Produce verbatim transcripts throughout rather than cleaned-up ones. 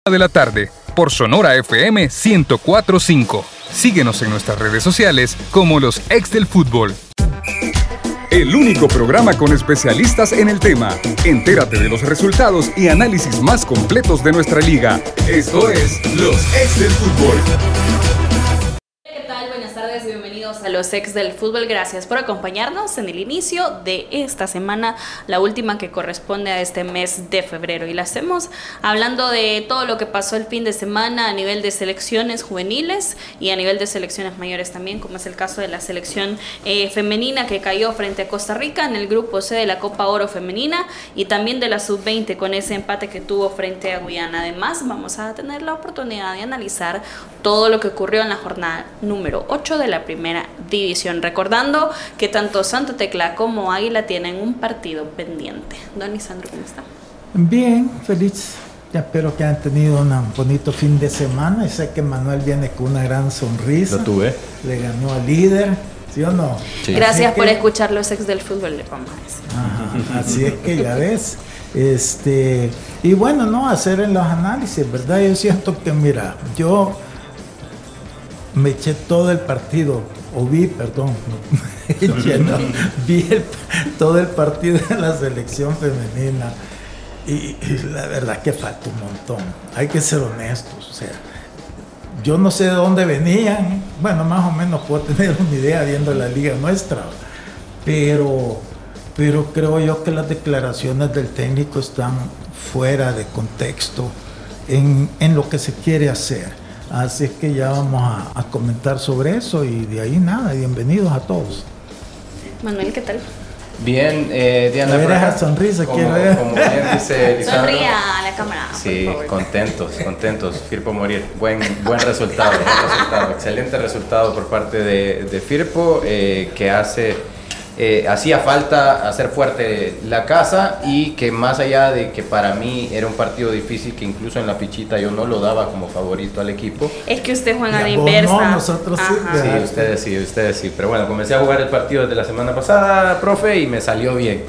de la tarde por Sonora F M ciento cuatro punto cinco. Síguenos en nuestras redes sociales como los ex del fútbol. El único programa con especialistas en el tema. Entérate de los resultados y análisis más completos de nuestra liga. Esto es Los Ex del Fútbol. ¿Qué tal? Buenas tardes y bienvenidos a Los Ex del Fútbol. Gracias por acompañarnos en el inicio de esta semana, la última que corresponde a este mes de febrero. Y la hacemos hablando de todo lo que pasó el fin de semana a nivel de selecciones juveniles y a nivel de selecciones mayores también, como es el caso de la selección eh, femenina que cayó frente a Costa Rica en el grupo C de la Copa Oro Femenina, y también de la sub veinte con ese empate que tuvo frente a Guyana. Además, vamos a tener la oportunidad de analizar todo lo que ocurrió en la jornada número ocho de la primera división, recordando que tanto Santa Tecla como Águila tienen un partido pendiente. Don Lisandro, ¿cómo está? Bien, feliz. Ya espero que hayan tenido un bonito fin de semana, y sé que Manuel viene con una gran sonrisa. Lo tuve. Le ganó al líder, ¿sí o no? Sí. Gracias por que... escuchar Los Ex del Fútbol, le vamos a decir. Ajá, así es que ya ves. Este, y bueno, no, hacer en los análisis, ¿verdad? Yo siento que, mira, yo me eché todo el partido, o vi, perdón, no, vi el, todo el partido de la selección femenina, y, y la verdad que falta un montón, hay que ser honestos, o sea, yo no sé de dónde venían, bueno, más o menos puedo tener una idea viendo la liga nuestra, pero, pero creo yo que las declaraciones del técnico están fuera de contexto en, en lo que se quiere hacer. Así es que ya vamos a, a comentar sobre eso, y de ahí nada, bienvenidos a todos. Manuel, ¿qué tal? Bien, eh, Diana. A ver esa sonrisa, como, quiero ver. Como bien dice Lisandro. Sonría a la cámara. Sí, contentos, contentos. Firpo morir. Buen, buen resultado, buen resultado. Excelente resultado por parte de, de Firpo, eh, que hace... Eh, hacía falta hacer fuerte la casa, y que más allá de que para mí era un partido difícil, que incluso en la fichita yo no lo daba como favorito al equipo. Es que usted juega a la Ya, inversa. No, nosotros sí. Sí, ustedes sí, ustedes sí. Pero bueno, comencé a jugar el partido desde la semana pasada, profe, y me salió bien.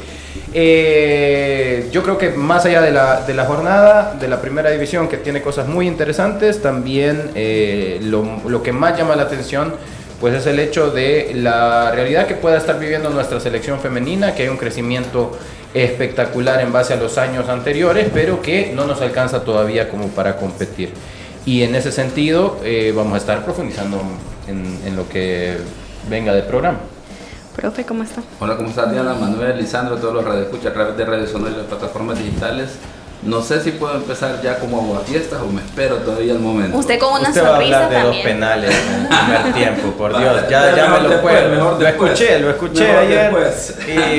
Eh, yo creo que más allá de la, de la jornada de la primera división, que tiene cosas muy interesantes, también eh, lo, lo que más llama la atención pues es el hecho de la realidad que pueda estar viviendo nuestra selección femenina, que hay un crecimiento espectacular en base a los años anteriores, pero que no nos alcanza todavía como para competir. Y en ese sentido eh, vamos a estar profundizando en, en lo que venga del programa. Profe, ¿cómo está? Hola, ¿cómo está Diana, Manuel, Lisandro, todos los radioescuchas a través de Radio Sonora y las plataformas digitales? No sé si puedo empezar ya como aguafiestas o me espero todavía el momento. Usted con una Usted sonrisa va a hablar de también. dos penales en el primer tiempo, por Vale, Dios, ya, ya me lo después, puedo. mejor Lo después. escuché, lo escuché Mejor ayer. después.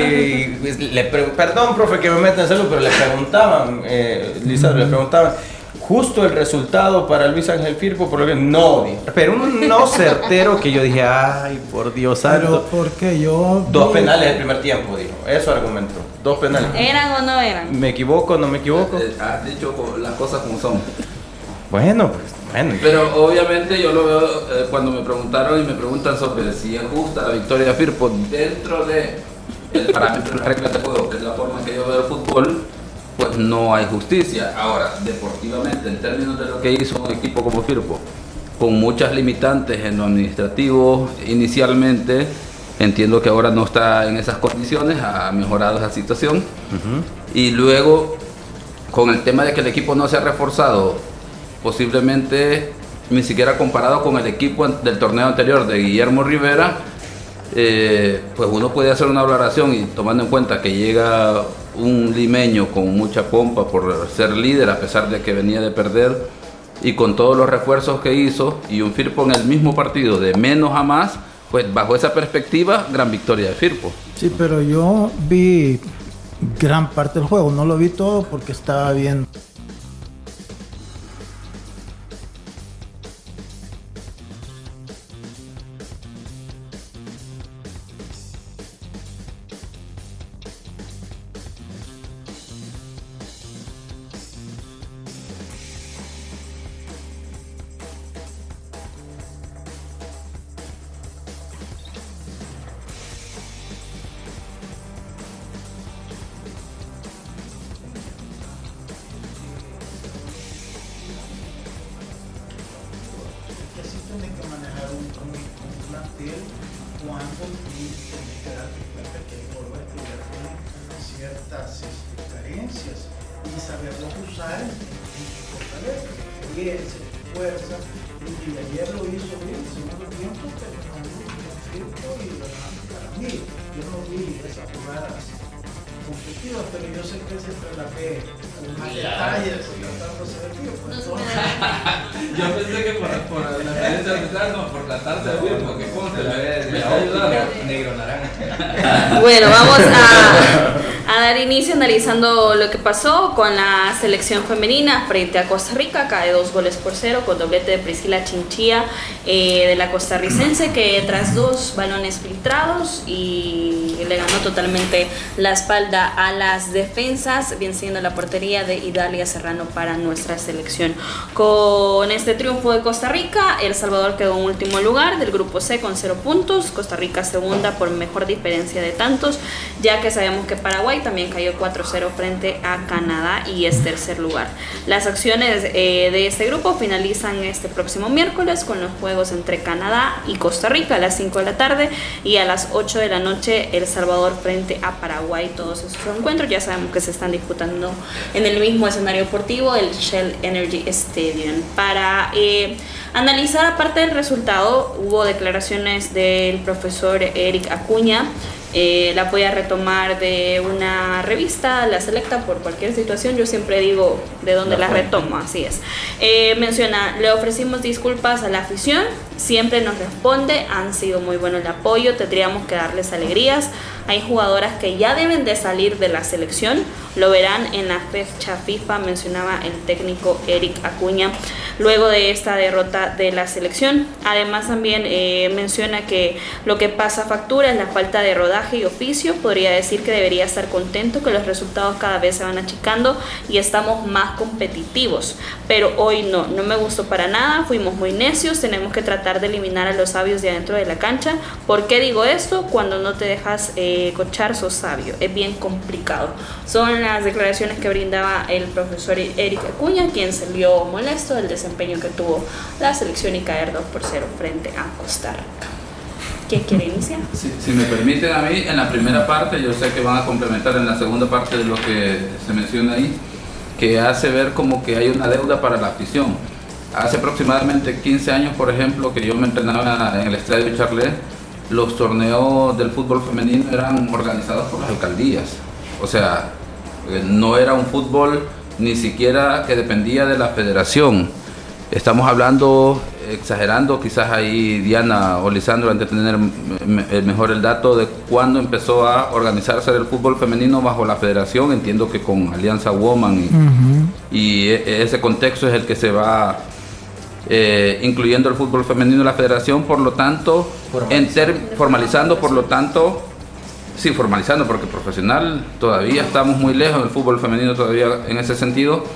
Y le pre- perdón, profe, que me meta en salud, pero le preguntaban, eh, Lisandro, le preguntaban. Justo el resultado para Luis Ángel Firpo, por lo que no, pero un no certero que yo dije, ay, por Dios santo. Pero porque yo... Dos penales el primer tiempo, dijo, eso argumentó, dos penales. ¿Eran o no eran? ¿Me equivoco, no me equivoco? Eh, Has dicho las cosas como son. Bueno, pues, bueno. Pero obviamente yo lo veo eh, cuando me preguntaron y me preguntan sobre si es justa la victoria de Firpo dentro de el parámetro de la regla de juego, que es la forma en que yo veo el fútbol, pues no hay justicia. Ahora, deportivamente, en términos de lo que hizo un equipo como Firpo, con muchas limitantes en lo administrativo inicialmente, entiendo que ahora no está en esas condiciones, ha mejorado esa situación. Uh-huh. Y luego, con el tema de que el equipo no se ha reforzado, posiblemente ni siquiera comparado con el equipo del torneo anterior de Guillermo Rivera, eh, pues uno puede hacer una valoración, y tomando en cuenta que llega un limeño con mucha pompa por ser líder a pesar de que venía de perder, y con todos los refuerzos que hizo, y un Firpo en el mismo partido de menos a más, pues bajo esa perspectiva, gran victoria de Firpo. Sí, pero yo vi gran parte del juego, no lo vi todo porque estaba viendo. tenés que manejar un, un, un plantel cuando tú tenés que darte cuenta que hay jugadores que ya tienen ciertas este, carencias y saberlos usar en sus fortalezas, experiencia, fuerza, y ayer lo hizo bien, el segundo tiempo terminó muy conflicto y para mí, yo no vi esas jugadas competitivas, pero yo sé que siempre la ve con más detalles, tratándose de tío. Pues, yo pensé que por, por la experiencia arbitral, no, por la tarde de bien, porque conste, la negro naranja. Bueno, vamos a, a dar inicio analizando lo que pasó con la selección femenina frente a Costa Rica. Cae dos goles por cero con doblete de Priscila Chinchilla eh, de la costarricense, que tras dos balones filtrados y le ganó totalmente la espalda a las defensas, venciendo la portería de Idalia Serrano para nuestra selección. Con este triunfo de Costa Rica, El Salvador quedó en último lugar del grupo C con cero puntos, Costa Rica segunda por mejor diferencia de tantos, ya que sabemos que Paraguay también cayó cuatro cero frente a Canadá y es tercer lugar. Las acciones eh, de este grupo finalizan este próximo miércoles con los juegos entre Canadá y Costa Rica a las cinco de la tarde y a las ocho de la noche El Salvador frente a Paraguay. Todos esos encuentros ya sabemos que se están disputando en el mismo escenario deportivo, el Shell Energy Stadium. Para eh, analizar aparte del resultado, hubo declaraciones del profesor Eric Acuña. Eh, la voy a retomar de una revista, La Selecta, por cualquier situación. Yo siempre digo de dónde la, la retomo, así es. Eh, menciona, le ofrecimos disculpas a la afición, siempre nos responde, han sido muy bueno el apoyo, tendríamos que darles alegrías. Hay jugadoras que ya deben de salir de la selección, lo verán en la fecha FIFA, mencionaba el técnico Eric Acuña luego de esta derrota de la selección. Además también eh, menciona que lo que pasa factura es la falta de rodaje y oficio. Podría decir que debería estar contento que los resultados cada vez se van achicando y estamos más competitivos, pero hoy no, no me gustó para nada, fuimos muy necios, tenemos que tratar de eliminar a los sabios de adentro de la cancha. ¿Por qué digo esto? Cuando no te dejas eh, cochar, sos sabio, es bien complicado. Son las declaraciones que brindaba el profesor Eric Acuña, quien salió molesto del desempeño que tuvo la selección y caer dos por cero frente a Costa Rica. ¿Quién quiere iniciar? Si, si me permiten a mí, en la primera parte, yo sé que van a complementar en la segunda parte de lo que se menciona ahí, que hace ver como que hay una deuda para la afición. Hace aproximadamente quince años, por ejemplo, que yo me entrenaba en el Estadio Charlet, los torneos del fútbol femenino eran organizados por las alcaldías. O sea, no era un fútbol ni siquiera que dependía de la federación. Estamos hablando, exagerando, quizás ahí Diana o Lisandro han de tener mejor el dato de cuándo empezó a organizarse el fútbol femenino bajo la federación. Entiendo que con Alianza Woman y, uh-huh. y ese contexto es el que se va eh, incluyendo el fútbol femenino en la federación, por lo tanto, formalizando, en ter, formalizando por lo tanto, sí, formalizando, porque profesional todavía estamos muy lejos del fútbol femenino todavía en ese sentido.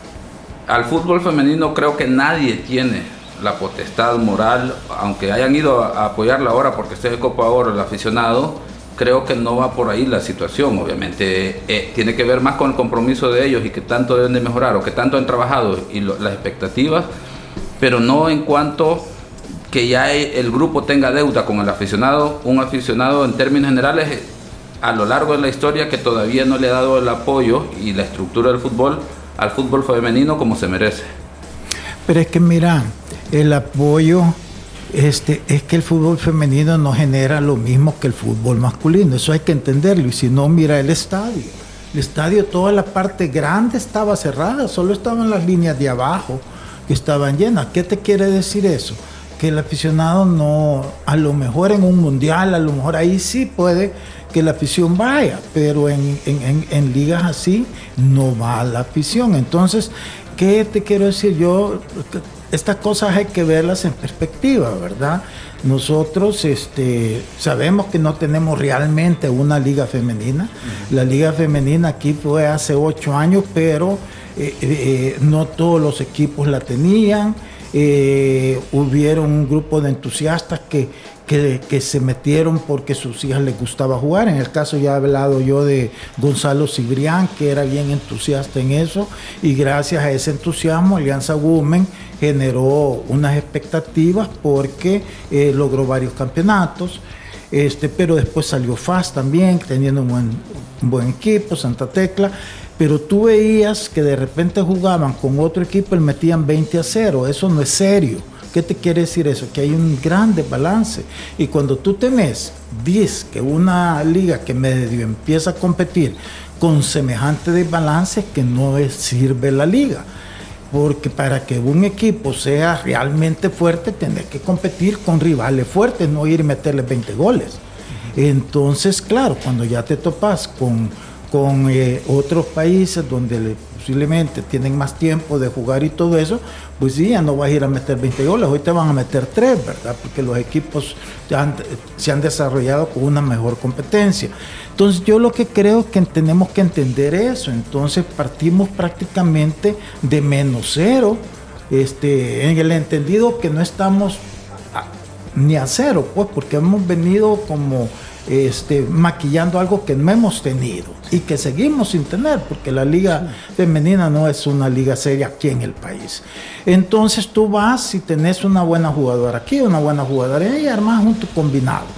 Al fútbol femenino creo que nadie tiene la potestad moral, aunque hayan ido a apoyarla ahora porque esté de Copa Oro el aficionado, creo que no va por ahí la situación. Obviamente eh, tiene que ver más con el compromiso de ellos y que tanto deben de mejorar o que tanto han trabajado y lo, las expectativas, pero no en cuanto que ya el grupo tenga deuda con el aficionado. Un aficionado en términos generales a lo largo de la historia que todavía no le ha dado el apoyo y la estructura del fútbol al fútbol femenino como se merece. Pero es que mira, el apoyo este, es que el fútbol femenino no genera lo mismo que el fútbol masculino, eso hay que entenderlo. Y si no, mira el estadio. El estadio, toda la parte grande estaba cerrada, solo estaban las líneas de abajo que estaban llenas. ¿Qué te quiere decir eso? Que el aficionado no, a lo mejor en un mundial, a lo mejor ahí sí puede que la afición vaya, pero en, en, en, en ligas así no va la afición. Entonces, ¿qué te quiero decir? Yo, estas cosas hay que verlas en perspectiva, ¿verdad? Nosotros este, sabemos que no tenemos realmente una liga femenina. Uh-huh. La liga femenina aquí fue hace ocho años, pero eh, eh, no todos los equipos la tenían. Eh, hubieron un grupo de entusiastas que, que, que se metieron porque sus hijas les gustaba jugar. En el caso ya he hablado yo de Gonzalo Cibrián, que era bien entusiasta en eso, y gracias a ese entusiasmo Alianza Women generó unas expectativas porque eh, logró varios campeonatos. Este, pero después salió F A S también, teniendo un buen, un buen equipo, Santa Tecla, pero tú veías que de repente jugaban con otro equipo y metían veinte a cero, eso no es serio. ¿Qué te quiere decir eso? Que hay un gran desbalance, y cuando tú tenés, dices que una liga que medio empieza a competir con semejante desbalance, que no es, sirve la liga. Porque para que un equipo sea realmente fuerte, tenés que competir con rivales fuertes, no ir y meterle veinte goles. Entonces, claro, cuando ya te topas con, con eh, otros países donde le, posiblemente tienen más tiempo de jugar y todo eso, pues sí, ya no vas a ir a meter veinte goles, hoy te van a meter tres, ¿verdad? Porque los equipos ya han, se han desarrollado con una mejor competencia. Entonces yo lo que creo es que tenemos que entender eso. Entonces partimos prácticamente de menos cero, este, en el entendido que no estamos a, ni a cero, pues, porque hemos venido como este, maquillando algo que no hemos tenido y que seguimos sin tener, porque la liga femenina no es una liga seria aquí en el país. Entonces tú vas y tenés una buena jugadora aquí, una buena jugadora allá, y armas un combinado.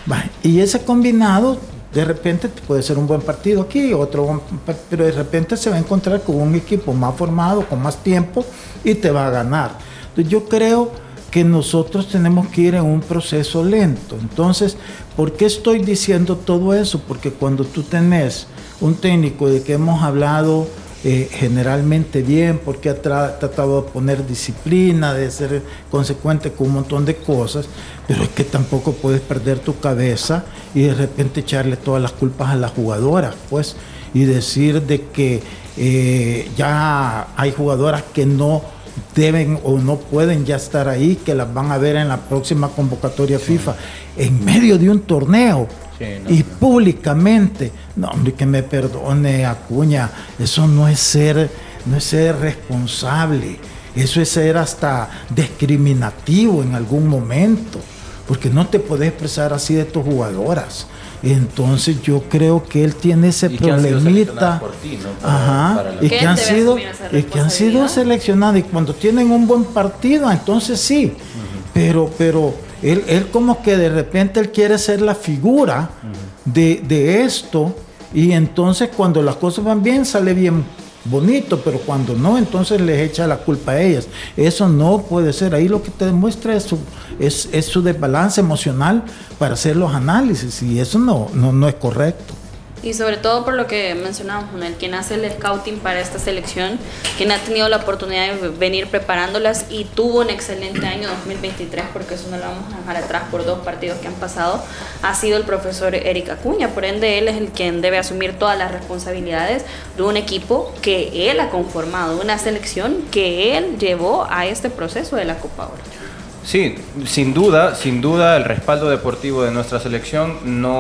Y ese combinado de repente puede ser un buen partido aquí, otro, pero de repente se va a encontrar con un equipo más formado, con más tiempo, y te va a ganar. Entonces yo creo que nosotros tenemos que ir en un proceso lento. Entonces, ¿por qué estoy diciendo todo eso? Porque cuando tú tenés un técnico de que hemos hablado eh, generalmente bien, porque ha tra tratado de poner disciplina, de ser consecuente con un montón de cosas, pero es que tampoco puedes perder tu cabeza y de repente echarle todas las culpas a las jugadoras, pues, y decir de que eh, ya hay jugadoras que no deben o no pueden ya estar ahí, que las van a ver en la próxima convocatoria sí. FIFA, en medio de un torneo. Sí, no, y no. públicamente, no hombre, que me perdone Acuña, eso no es ser, no es ser responsable, eso es ser hasta discriminativo en algún momento, porque no te puedes expresar así de tus jugadoras. Entonces yo creo que él tiene ese y problemita, por ti, ¿no? para, ajá, para la... y que han sido, y que han sido seleccionados, y cuando tienen un buen partido, entonces sí, uh-huh. pero, pero él, él como que de repente él quiere ser la figura uh-huh. de, de esto, y entonces cuando las cosas van bien sale bien bonito, pero cuando no, entonces les echa la culpa a ellas. Eso no puede ser. Ahí lo que te demuestra es su, es, es su desbalance emocional para hacer los análisis, y eso no, no, no es correcto. Y sobre todo por lo que mencionamos, el quien hace el scouting para esta selección, quien ha tenido la oportunidad de venir preparándolas y tuvo un excelente año dos mil veintitrés, porque eso no lo vamos a dejar atrás por dos partidos que han pasado, ha sido el profesor Eric Acuña. Por ende, él es el quien debe asumir todas las responsabilidades de un equipo que él ha conformado, una selección que él llevó a este proceso de la Copa Oro. Sí, sin duda, sin duda el respaldo deportivo de nuestra selección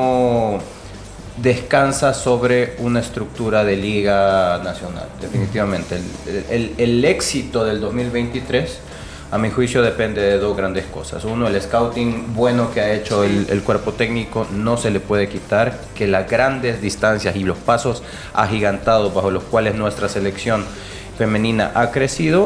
no descansa sobre una estructura de liga nacional, definitivamente. El, el, el éxito del dos mil veintitrés, a mi juicio, depende de dos grandes cosas. Uno, el scouting bueno que ha hecho el, el cuerpo técnico, no se le puede quitar, que las grandes distancias y los pasos agigantados bajo los cuales nuestra selección femenina ha crecido,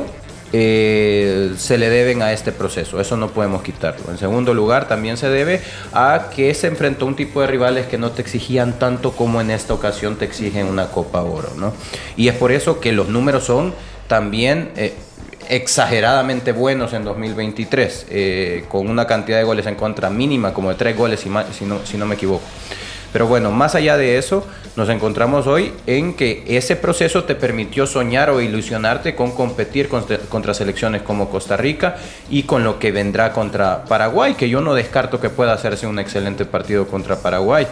Eh, se le deben a este proceso, eso no podemos quitarlo. En segundo lugar, también se debe a que se enfrentó un tipo de rivales que no te exigían tanto como en esta ocasión te exigen una Copa Oro, ¿no? Y es por eso que los números son también eh, exageradamente buenos en dos mil veintitrés, eh, con una cantidad de goles en contra mínima, como de tres goles, si, si, no, si no me equivoco. Pero bueno, más allá de eso, nos encontramos hoy en que ese proceso te permitió soñar o ilusionarte con competir contra, contra selecciones como Costa Rica y con lo que vendrá contra Paraguay, que yo no descarto que pueda hacerse un excelente partido contra Paraguay.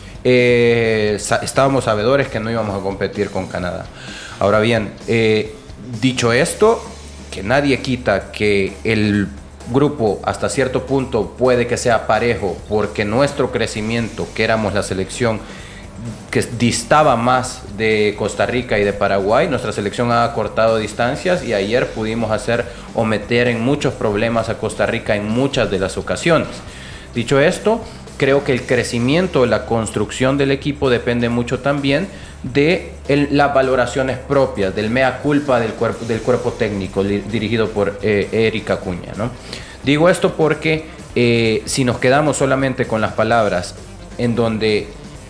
Eh, estábamos sabedores que no íbamos a competir con Canadá. Ahora bien, eh, dicho esto, que nadie quita que el grupo hasta cierto punto puede que sea parejo, porque nuestro crecimiento, que éramos la selección que distaba más de Costa Rica y de Paraguay, nuestra selección ha acortado distancias y ayer pudimos hacer o meter en muchos problemas a Costa Rica en muchas de las ocasiones. Dicho esto, creo que el crecimiento, la construcción del equipo depende mucho también de el, las valoraciones propias, del mea culpa del cuerpo, del cuerpo técnico li, dirigido por eh, Eric Acuña, ¿no? Digo esto porque eh, si nos quedamos solamente con las palabras en donde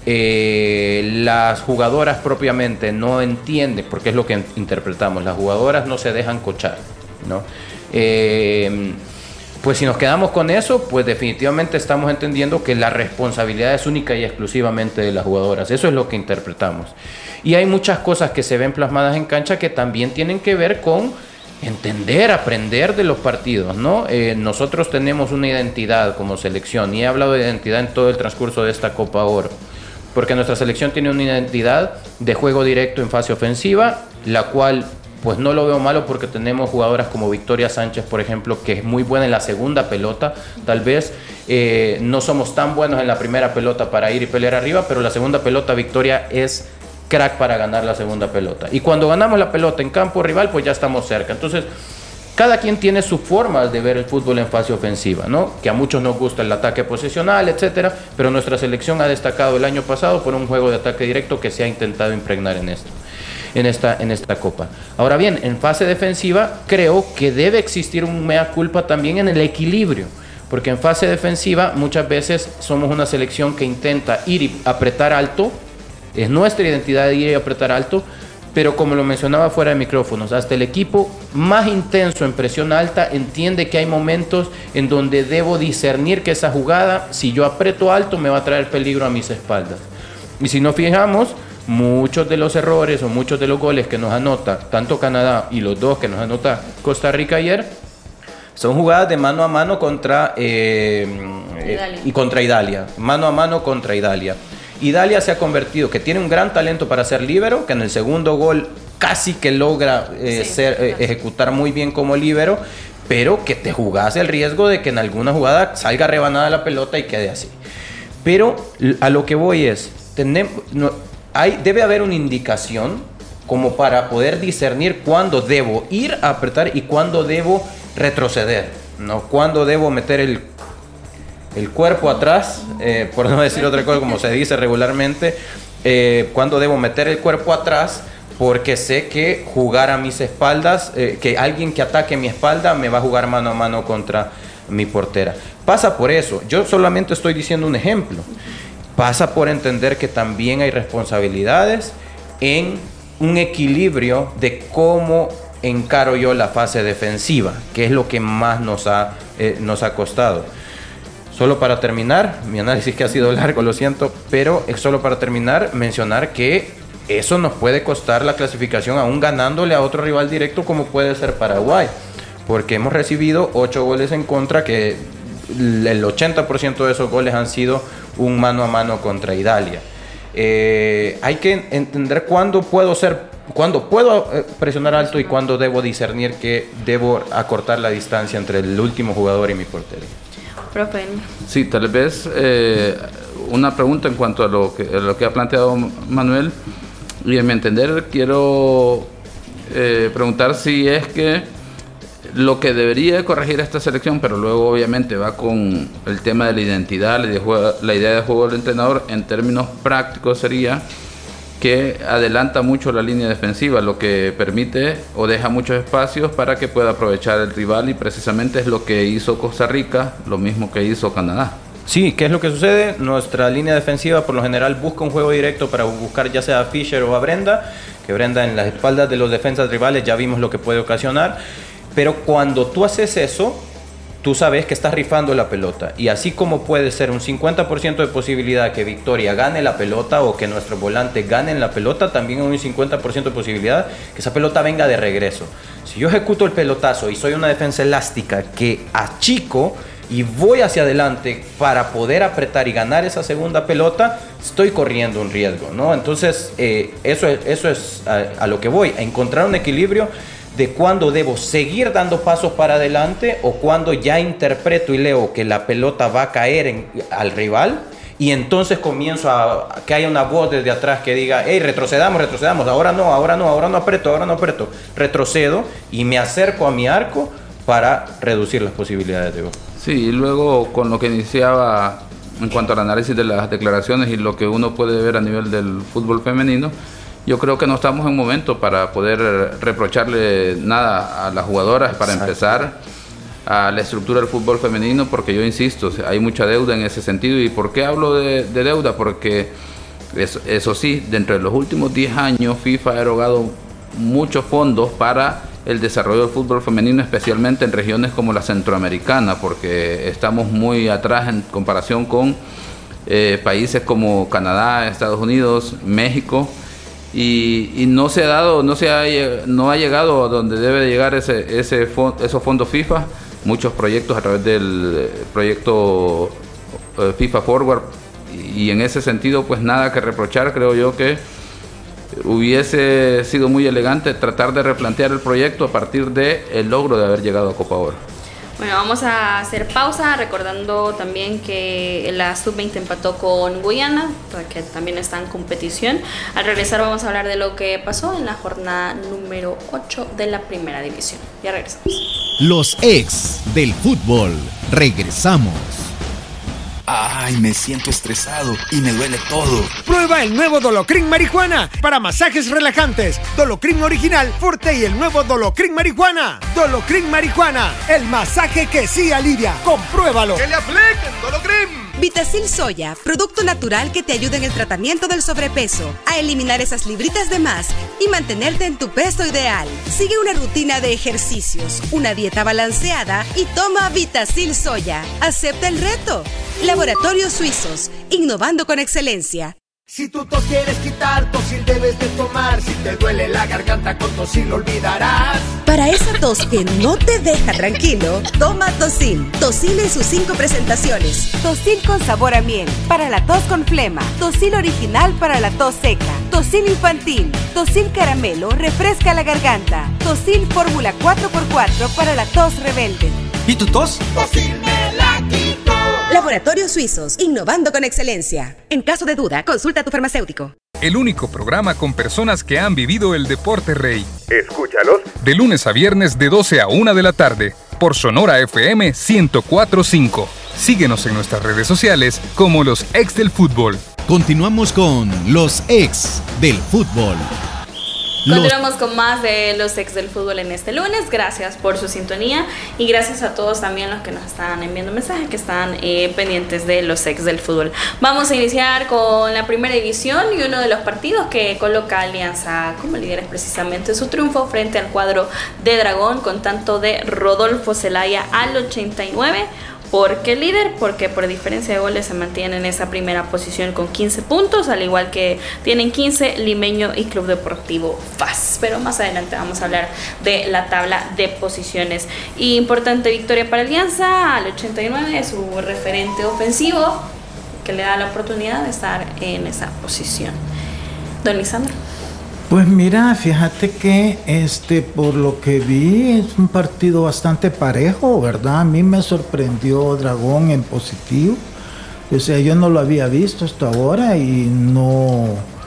eh, las jugadoras propiamente no entienden, porque es lo que interpretamos, las jugadoras no se dejan cochar, ¿no? Eh, Pues si nos quedamos con eso, pues definitivamente estamos entendiendo que la responsabilidad es única y exclusivamente de las jugadoras. Eso es lo que interpretamos. Y hay muchas cosas que se ven plasmadas en cancha que también tienen que ver con entender, aprender de los partidos, ¿no? Eh, nosotros tenemos una identidad como selección, y he hablado de identidad en todo el transcurso de esta Copa Oro, porque nuestra selección tiene una identidad de juego directo en fase ofensiva, la cual pues no lo veo malo porque tenemos jugadoras como Victoria Sánchez, por ejemplo, que es muy buena en la segunda pelota. Tal vez eh, no somos tan buenos en la primera pelota para ir y pelear arriba, pero la segunda pelota Victoria es crack para ganar la segunda pelota. Y cuando ganamos la pelota en campo rival, pues ya estamos cerca. Entonces, cada quien tiene sus formas de ver el fútbol en fase ofensiva, ¿no? Que a muchos nos gusta el ataque posicional, etcétera, pero nuestra selección ha destacado el año pasado por un juego de ataque directo que se ha intentado impregnar en esto. En esta, en esta Copa. Ahora bien, en fase defensiva creo que debe existir un mea culpa también en el equilibrio, porque en fase defensiva muchas veces somos una selección que intenta ir y apretar alto, es nuestra identidad de ir y apretar alto, pero como lo mencionaba fuera de micrófonos, hasta el equipo más intenso en presión alta entiende que hay momentos en donde debo discernir que esa jugada, si yo aprieto alto, me va a traer peligro a mis espaldas. Y si nos fijamos, muchos de los errores o muchos de los goles que nos anota tanto Canadá y los dos que nos anota Costa Rica ayer son jugadas de mano a mano contra eh, eh, y contra Italia, mano a mano contra Italia. Italia se ha convertido, que tiene un gran talento para ser líbero, que en el segundo gol casi que logra eh, sí, ser, eh, ejecutar muy bien como líbero, pero que te jugás el riesgo de que en alguna jugada salga rebanada la pelota y quede así. Pero a lo que voy es, tenemos, no, hay, debe haber una indicación como para poder discernir cuándo debo ir a apretar y cuándo debo retroceder, ¿no? Cuándo debo meter el, el cuerpo atrás, eh, por no decir otra cosa, como se dice regularmente, eh, cuándo debo meter el cuerpo atrás, porque sé que jugar a mis espaldas, eh, que alguien que ataque mi espalda me va a jugar mano a mano contra mi portera. Pasa por eso, yo solamente estoy diciendo un ejemplo. Pasa por entender que también hay responsabilidades en un equilibrio de cómo encaro yo la fase defensiva, que es lo que más nos ha, eh, nos ha costado. Solo para terminar, mi análisis que ha sido largo, lo siento, pero es solo para terminar, mencionar que eso nos puede costar la clasificación aún ganándole a otro rival directo como puede ser Paraguay, porque hemos recibido ocho goles en contra, que el ochenta por ciento de esos goles han sido un mano a mano contra Italia. Eh, hay que entender cuándo puedo ser, cuándo puedo presionar alto y cuándo debo discernir que debo acortar la distancia entre el último jugador y mi portería. Profe. Sí, tal vez eh, una pregunta en cuanto a lo que, a lo que ha planteado Manuel, y en mi entender quiero eh, preguntar si es que lo que debería corregir esta selección, pero luego obviamente va con el tema de la identidad, la idea de juego, la idea de juego del entrenador, en términos prácticos sería que adelanta mucho la línea defensiva, lo que permite o deja muchos espacios para que pueda aprovechar el rival, y precisamente es lo que hizo Costa Rica, lo mismo que hizo Canadá. Sí, ¿qué es lo que sucede? Nuestra línea defensiva por lo general busca un juego directo para buscar ya sea a Fischer o a Brenda, que Brenda en las espaldas de los defensas rivales ya vimos lo que puede ocasionar. Pero cuando tú haces eso, tú sabes que estás rifando la pelota. Y así como puede ser un cincuenta por ciento de posibilidad que Victoria gane la pelota o que nuestros volantes ganen la pelota, también hay un cincuenta por ciento de posibilidad que esa pelota venga de regreso. Si yo ejecuto el pelotazo y soy una defensa elástica que achico y voy hacia adelante para poder apretar y ganar esa segunda pelota, estoy corriendo un riesgo, ¿no? Entonces, eh, eso es, eso es a, a lo que voy, a encontrar un equilibrio de cuándo debo seguir dando pasos para adelante o cuando ya interpreto y leo que la pelota va a caer en, al rival, y entonces comienzo a, a que haya una voz desde atrás que diga, hey, retrocedamos, retrocedamos, ahora no, ahora no, ahora no aprieto, ahora no aprieto, retrocedo y me acerco a mi arco para reducir las posibilidades de gol. Sí, y luego con lo que iniciaba en cuanto al análisis de las declaraciones y lo que uno puede ver a nivel del fútbol femenino, yo creo que no estamos en momento para poder reprocharle nada a las jugadoras para Exacto. empezar a la estructura del fútbol femenino, porque yo insisto, hay mucha deuda en ese sentido. ¿Y por qué hablo de, de deuda? Porque eso, eso sí, dentro de los últimos diez años FIFA ha erogado muchos fondos para el desarrollo del fútbol femenino, especialmente en regiones como la centroamericana, porque estamos muy atrás en comparación con eh, países como Canadá, Estados Unidos, México, y, y no se ha dado, no se ha, no ha llegado a donde debe llegar ese, ese fond, esos fondos FIFA. Muchos proyectos a través del proyecto eh, FIFA Forward, y, y en ese sentido pues nada que reprochar. Creo yo que hubiese sido muy elegante tratar de replantear el proyecto a partir del logro de haber llegado a Copa Oro. Bueno, vamos a hacer pausa, recordando también que la sub veinte empató con Guyana, que también está en competición. Al regresar vamos a hablar de lo que pasó en la jornada número ocho de la primera división. Ya regresamos. Los ex del fútbol. Regresamos. Ay, me siento estresado y me duele todo. Prueba el nuevo Dolocrin Marihuana para masajes relajantes. Dolocrin original, fuerte y el nuevo Dolocrin Marihuana. Dolocrin Marihuana, el masaje que sí alivia. Compruébalo. ¡Que le apliquen Dolocrin! Vitacil Soya, producto natural que te ayuda en el tratamiento del sobrepeso, a eliminar esas libritas de más y mantenerte en tu peso ideal. Sigue una rutina de ejercicios, una dieta balanceada y toma Vitacil Soya. Acepta el reto. Laboratorios Suizos, innovando con excelencia. Si tu tos quieres quitar, Tosil debes de tomar. Si te duele la garganta, con Tosil lo olvidarás. Para esa tos que no te deja tranquilo, toma Tosil. Tosil en sus cinco presentaciones. Tosil con sabor a miel, para la tos con flema. Tosil original para la tos seca. Tosil infantil. Tosil caramelo, refresca la garganta. Tosil fórmula cuatro por cuatro para la tos rebelde. ¿Y tu tos? Tosil me la quito. Laboratorios Suizos, innovando con excelencia. En caso de duda, consulta a tu farmacéutico. El único programa con personas que han vivido el deporte rey. Escúchalos de lunes a viernes de doce a una de la tarde por Sonora F M ciento cuatro punto cinco. Síguenos en nuestras redes sociales como los ex del fútbol. Continuamos con los ex del fútbol. Continuamos con más de los ex del fútbol en este lunes. Gracias por su sintonía y gracias a todos también los que nos están enviando mensajes, que están eh, pendientes de los ex del fútbol. Vamos a iniciar con la primera división y uno de los partidos que coloca a Alianza como líder es precisamente su triunfo frente al cuadro de Dragón, con tanto de Rodolfo Zelaya al ochenta y nueve. ¿Por qué líder? Porque por diferencia de goles se mantiene en esa primera posición con quince puntos, al igual que tienen quince Limeño y Club Deportivo F A S. Pero más adelante vamos a hablar de la tabla de posiciones. Y importante victoria para Alianza al ochenta y nueve, es su referente ofensivo que le da la oportunidad de estar en esa posición. Don Lisandro. Pues mira, fíjate que este, por lo que vi, es un partido bastante parejo, ¿verdad? A mí me sorprendió Dragón en positivo. O sea, yo no lo había visto hasta ahora y no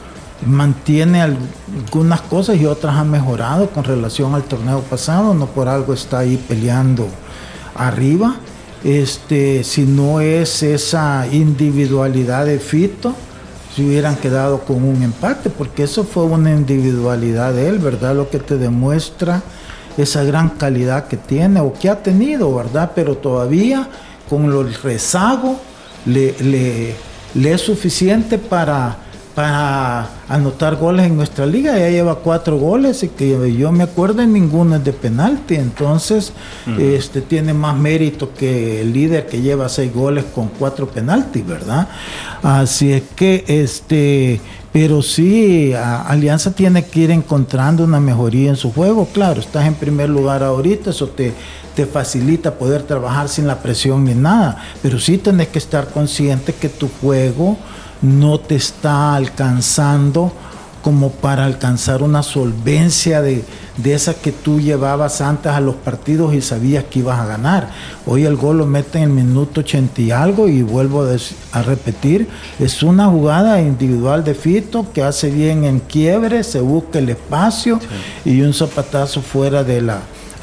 mantiene algunas cosas y otras han mejorado con relación al torneo pasado. No por algo está ahí peleando arriba. Este, si no es esa individualidad de Fito, si hubieran quedado con un empate, porque eso fue una individualidad de él, ¿verdad? Lo que te demuestra esa gran calidad que tiene o que ha tenido, ¿verdad? Pero todavía con el rezago le, le, le es suficiente para, para anotar goles en nuestra liga. Ya lleva cuatro goles y que yo me acuerdo ninguno es de penalti, entonces uh-huh. este, tiene más mérito que el líder que lleva seis goles con cuatro penaltis, ¿verdad? Así es que este, pero sí, a, Alianza tiene que ir encontrando una mejoría en su juego. Claro, estás en primer lugar ahorita, eso te, te facilita poder trabajar sin la presión ni nada, pero sí tenés que estar consciente que tu juego no te está alcanzando como para alcanzar una solvencia de, de esa que tú llevabas antes a los partidos y sabías que ibas a ganar. Hoy el gol lo mete en el minuto ochenta y algo y vuelvo a, des, a repetir, es una jugada individual de Fito que hace bien en quiebre, se busca el espacio sí. y un zapatazo fuera de la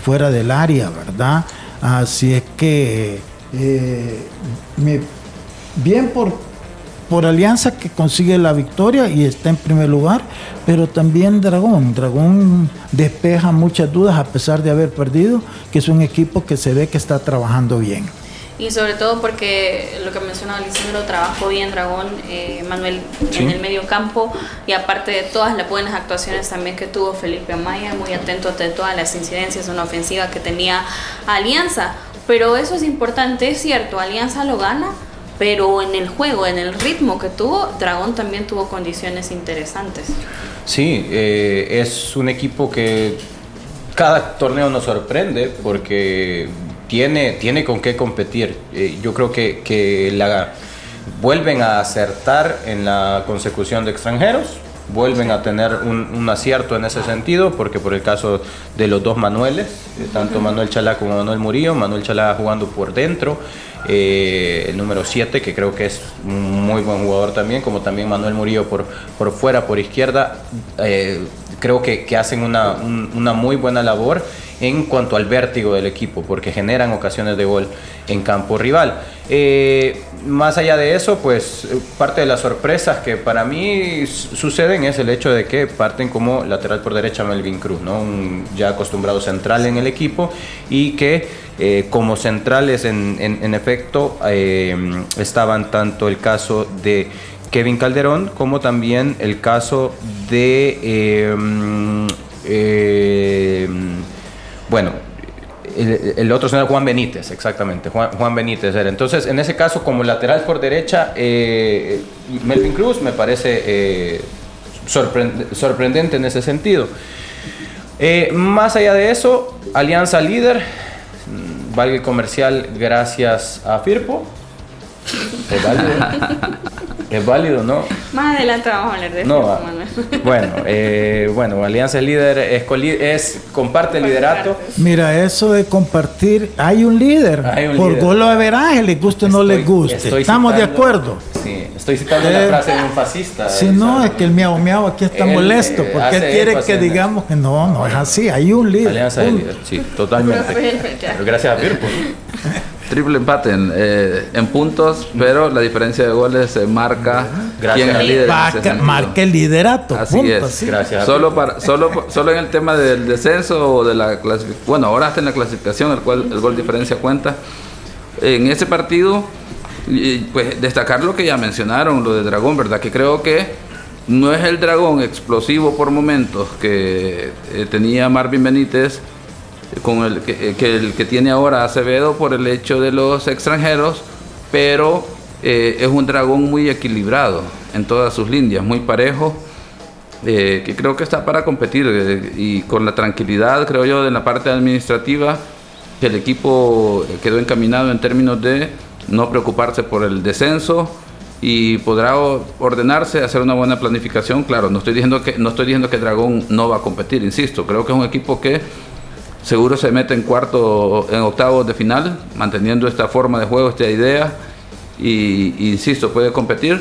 fuera del área, ¿verdad? Así es que eh, me, bien por, por Alianza, que consigue la victoria y está en primer lugar, pero también Dragón. Dragón despeja muchas dudas a pesar de haber perdido, que es un equipo que se ve que está trabajando bien. Y sobre todo porque lo que mencionaba Lisandro, trabajó bien Dragón, eh, Manuel, sí, en el medio campo, y aparte de todas las buenas actuaciones también que tuvo Felipe Amaya, muy atento ante todas las incidencias, una ofensiva que tenía Alianza. Pero eso es importante, es cierto, Alianza lo gana, pero en el juego, en el ritmo que tuvo, Dragón también tuvo condiciones interesantes. Sí, eh, es un equipo que cada torneo nos sorprende porque tiene, tiene con qué competir. Eh, yo creo que, que la, vuelven a acertar en la consecución de extranjeros, vuelven a tener un, un acierto en ese sentido, porque por el caso de los dos Manueles, tanto Manuel Chalá como Manuel Murillo, Manuel Chalá jugando por dentro, eh, el número siete, que creo que es un muy buen jugador también, como también Manuel Murillo por, por fuera, por izquierda, eh, creo que, que hacen una, un, una muy buena labor en cuanto al vértigo del equipo, porque generan ocasiones de gol en campo rival. Eh, más allá de eso, pues parte de las sorpresas que para mí suceden es el hecho de que parten como lateral por derecha Melvin Cruz, ¿no? Un ya acostumbrado central en el equipo, y que eh, como centrales en, en, en efecto eh, estaban tanto el caso de Kevin Calderón como también el caso de eh, eh, bueno, el, el otro señor Juan Benítez, exactamente, Juan, Juan Benítez era. Entonces, en ese caso, como lateral por derecha, eh, Melvin Cruz me parece eh, sorprend sorprendente en ese sentido. Eh, más allá de eso, Alianza líder, valga el comercial, gracias a Firpo. Es válido, es válido, ¿no? Más adelante vamos a hablar de no, Firpo, Manuel. Bueno, eh, bueno, Alianza es líder, es, es comparte el liderato. Mira, eso de compartir, hay un líder, hay un por líder. Gol o averaje, les guste o no les guste. Estamos citando, de acuerdo. Sí, estoy citando eh, una frase de un fascista. Si no, ¿sabes? Es que el miau miau aquí está él, molesto, eh, porque él quiere que digamos que no, no es así, hay un líder. Alianza es líder, sí, totalmente. Pero gracias a Firpo. Triple empate en, eh, en puntos, pero la diferencia de goles se marca quién es el líder. Marca, marca el liderato. Así punto, es. Así. Gracias. Solo, para, solo, solo en el tema del descenso o de la clasificación. Bueno, ahora está en la clasificación, el cual el gol diferencia cuenta. En ese partido, pues destacar lo que ya mencionaron, lo de Dragón, ¿verdad? Que creo que no es el Dragón explosivo por momentos que eh, tenía Marvin Benítez, con el que, que el que tiene ahora Acevedo por el hecho de los extranjeros, pero eh, es un Dragón muy equilibrado en todas sus líneas, muy parejo, eh, que creo que está para competir eh, y con la tranquilidad, creo yo, de la parte administrativa, que el equipo quedó encaminado en términos de no preocuparse por el descenso y podrá ordenarse, hacer una buena planificación. Claro, no estoy diciendo que no estoy diciendo que Dragón no va a competir, insisto, creo que es un equipo que seguro se mete en cuarto, en octavos de final, manteniendo esta forma de juego, esta idea, y, y insisto, puede competir.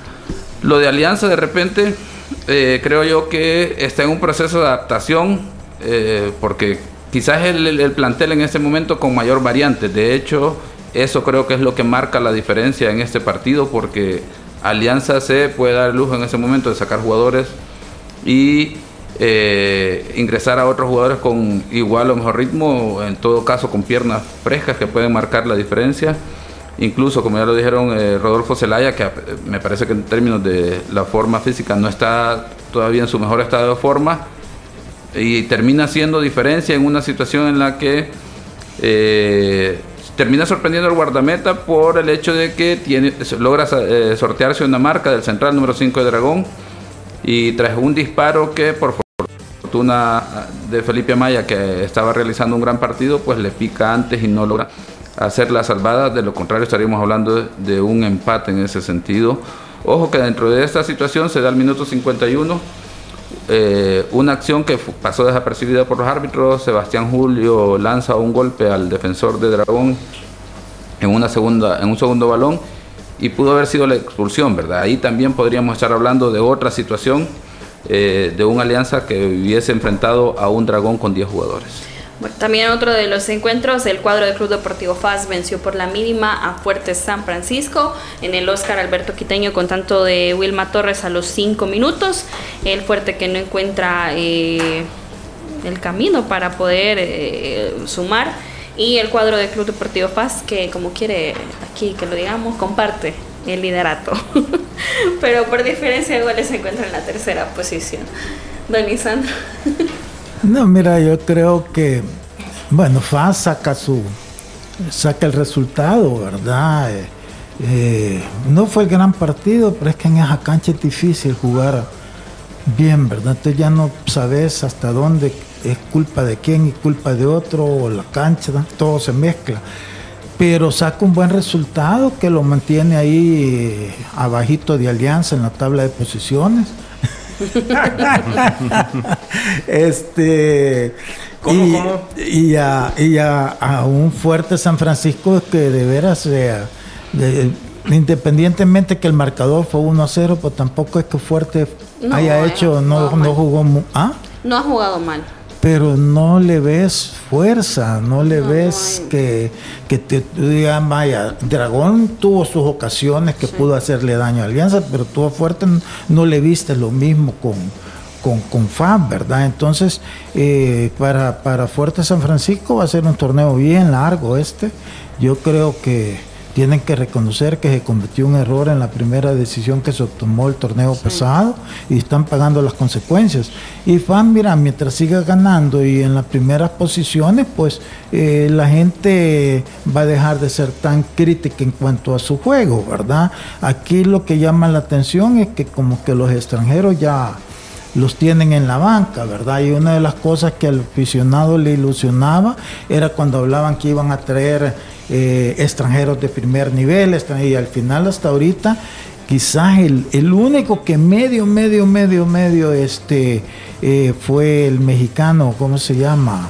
Lo de Alianza, de repente, eh, creo yo que está en un proceso de adaptación, eh, porque quizás es el, el plantel en este momento con mayor variante. De hecho, eso creo que es lo que marca la diferencia en este partido, porque Alianza se puede dar el lujo en ese momento de sacar jugadores y Eh, ingresar a otros jugadores con igual o mejor ritmo, en todo caso con piernas frescas que pueden marcar la diferencia. Incluso, como ya lo dijeron, eh, Rodolfo Zelaya, que me parece que en términos de la forma física no está todavía en su mejor estado de forma, y termina haciendo diferencia en una situación en la que eh, termina sorprendiendo al guardameta por el hecho de que tiene, logra eh, sortearse una marca del central número cinco de Dragón, y tras un disparo que por fortuna de Felipe Amaya, que estaba realizando un gran partido, pues le pica antes y no logra hacer la salvada. De lo contrario estaríamos hablando de, de un empate en ese sentido. Ojo que dentro de esta situación se da el minuto cincuenta y uno eh, una acción que pasó desapercibida por los árbitros. Sebastián Julio lanza un golpe al defensor de Dragón en, una segunda, en un segundo balón, y pudo haber sido la expulsión, ¿verdad? Ahí también podríamos estar hablando de otra situación, eh, de una Alianza que hubiese enfrentado a un Dragón con diez jugadores. Bueno, también otro de los encuentros, el cuadro del Club Deportivo F A S venció por la mínima a Fuertes San Francisco en el Oscar Alberto Quiteño con tanto de Wilma Torres a los cinco minutos. El Fuerte que no encuentra eh, el camino para poder eh, sumar, y el cuadro del Club Deportivo F A S que, como quiere aquí que lo digamos, comparte el liderato pero por diferencia de goles se encuentra en la tercera posición. Don Lisandro. No, mira, yo creo que, bueno, F A S saca su, saca el resultado, ¿verdad? Eh, eh, no fue el gran partido, pero es que en esa cancha es difícil jugar bien, ¿verdad? Entonces ya no sabes hasta dónde es culpa de quién y culpa de otro, o la cancha, ¿no? Todo se mezcla. Pero saca un buen resultado que lo mantiene ahí eh, abajito de Alianza en la tabla de posiciones. este ¿Cómo, y, cómo? y, a, y a, a un Fuerte San Francisco que de veras sea, de, independientemente que el marcador fue uno a cero, pues tampoco es que Fuerte no, haya hecho, no, no jugó ¿ah? no ha jugado mal, pero no le ves fuerza, no le no, ves no que, que te digan, vaya, Dragón tuvo sus ocasiones que sí. pudo hacerle daño a Alianza, pero tú a Fuerte no, no le viste lo mismo con, con, con F A B, ¿verdad? Entonces, eh, para, para Fuerte San Francisco va a ser un torneo bien largo este. Yo creo que tienen que reconocer que se cometió un error en la primera decisión que se tomó el torneo sí. pasado, y están pagando las consecuencias. Y F A M, mira, mientras siga ganando y en las primeras posiciones, pues eh, la gente va a dejar de ser tan crítica en cuanto a su juego, ¿verdad? Aquí lo que llama la atención es que como que los extranjeros ya los tienen en la banca, ¿verdad? Y una de las cosas que al aficionado le ilusionaba era cuando hablaban que iban a traer eh, extranjeros de primer nivel, y al final hasta ahorita quizás el, el único que medio, medio, medio, medio este eh, fue el mexicano, ¿cómo se llama?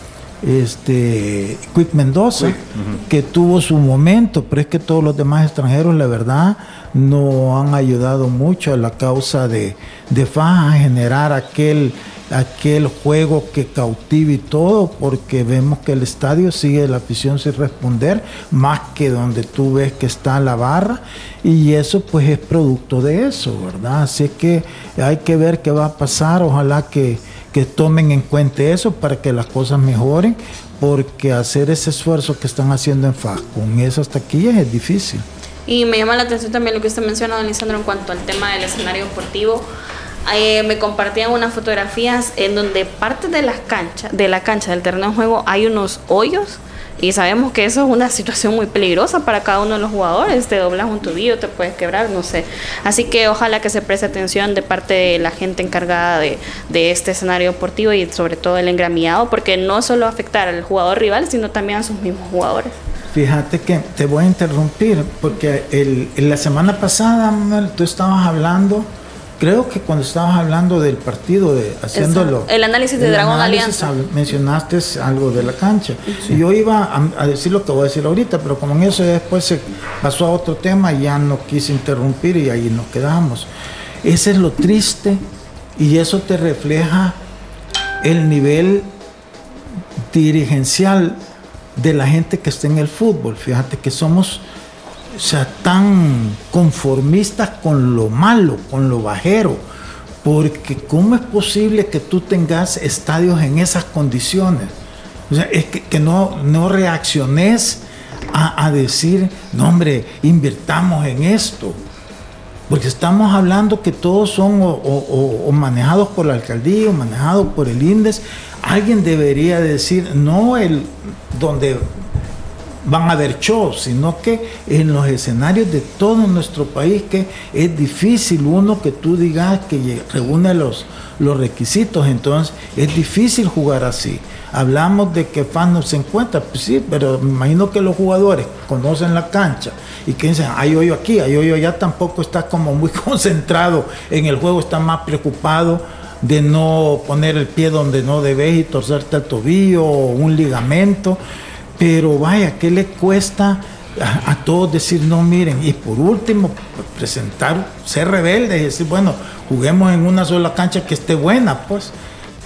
Este Quick Mendoza, Quick. Uh-huh. que tuvo su momento, pero es que todos los demás extranjeros, la verdad, no han ayudado mucho a la causa de, de F A a generar aquel, aquel juego que cautive y todo, porque vemos que el estadio sigue la afición sin responder, más que donde tú ves que está la barra, y eso pues es producto de eso, ¿verdad? Así que hay que ver qué va a pasar, ojalá que que tomen en cuenta eso para que las cosas mejoren, porque hacer ese esfuerzo que están haciendo en F A con esas taquillas es difícil. Y me llama la atención también lo que usted menciona, don Lisandro, en cuanto al tema del escenario deportivo. Eh, me compartían unas fotografías en donde parte de la cancha, de la cancha del terreno de juego hay unos hoyos, y sabemos que eso es una situación muy peligrosa para cada uno de los jugadores. Te doblas un tobillo, te puedes quebrar, no sé. Así que ojalá que se preste atención de parte de la gente encargada de, de este escenario deportivo, y sobre todo el engramillado, porque no solo afectar al jugador rival, sino también a sus mismos jugadores. Fíjate que te voy a interrumpir, porque el, en la semana pasada, Manuel, tú estabas hablando, creo que cuando estabas hablando del partido, de haciéndolo, el análisis de Dragón Alianza, mencionaste algo de la cancha. Sí. Y yo iba a, a decir lo que voy a decir ahorita, pero como en eso después se pasó a otro tema, ya no quise interrumpir y ahí nos quedamos. Ese es lo triste, y eso te refleja el nivel dirigencial de la gente que está en el fútbol. Fíjate que somos, o sea, tan conformistas con lo malo, con lo bajero, porque ¿cómo es posible que tú tengas estadios en esas condiciones? O sea, es que, que no, no reacciones a, a decir, no hombre, invirtamos en esto, porque estamos hablando que todos son o, o, o manejados por la alcaldía o manejados por el INDES. Alguien debería decir, no el donde van a haber shows, sino que en los escenarios de todo nuestro país, que es difícil uno que tú digas que reúne los, los requisitos, entonces es difícil jugar así. Hablamos de que F A no se encuentra, pues sí, pero me imagino que los jugadores conocen la cancha y que dicen, hay hoyo aquí, hay hoyo allá, tampoco está como muy concentrado en el juego, está más preocupado de no poner el pie donde no debes y torcerte el tobillo o un ligamento. Pero vaya, ¿qué le cuesta a, a todos decir no, miren? Y por último, presentar, ser rebeldes y decir, bueno, juguemos en una sola cancha que esté buena, pues.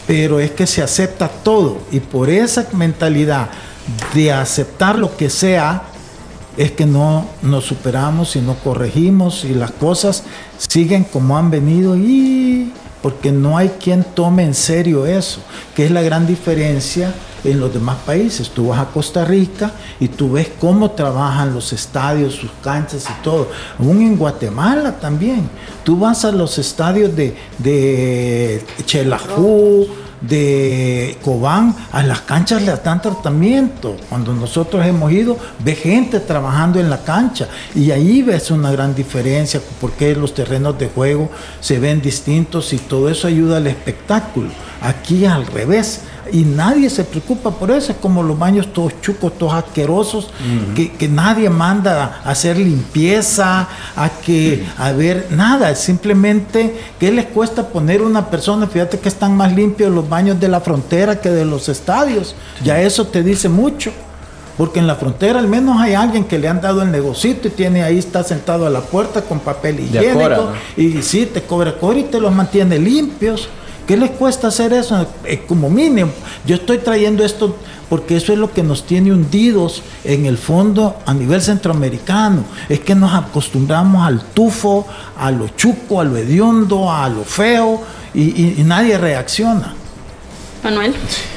pero es que se acepta todo, y por esa mentalidad de aceptar lo que sea, es que no nos superamos y no corregimos y las cosas siguen como han venido, y porque no hay quien tome en serio eso, que es la gran diferencia en los demás países. Tú vas a Costa Rica y tú ves cómo trabajan los estadios, sus canchas y todo. Aún en Guatemala también. Tú vas a los estadios de, de Xelajú, de Cobán, a las canchas les dan tratamiento. Cuando nosotros hemos ido, ves gente trabajando en la cancha, y ahí ves una gran diferencia, porque los terrenos de juego se ven distintos y todo eso ayuda al espectáculo. Aquí al revés, y nadie se preocupa por eso. Es como los baños todos chucos, todos asquerosos, uh-huh. que, que nadie manda a hacer limpieza, a que a ver nada. Simplemente, ¿qué les cuesta poner una persona? Fíjate que están más limpios los baños de la frontera que de los estadios. Sí. Ya eso te dice mucho, porque en la frontera al menos hay alguien que le han dado el negocito y tiene ahí, está sentado a la puerta con papel higiénico, cobra, ¿no? Y sí, te cobra, cobra y te los mantiene limpios. ¿Qué les cuesta hacer eso? Eh, como mínimo. Yo estoy trayendo esto porque eso es lo que nos tiene hundidos en el fondo a nivel centroamericano. Es que nos acostumbramos al tufo, a lo chuco, a lo hediondo, a lo feo, y, y, y nadie reacciona. Manuel,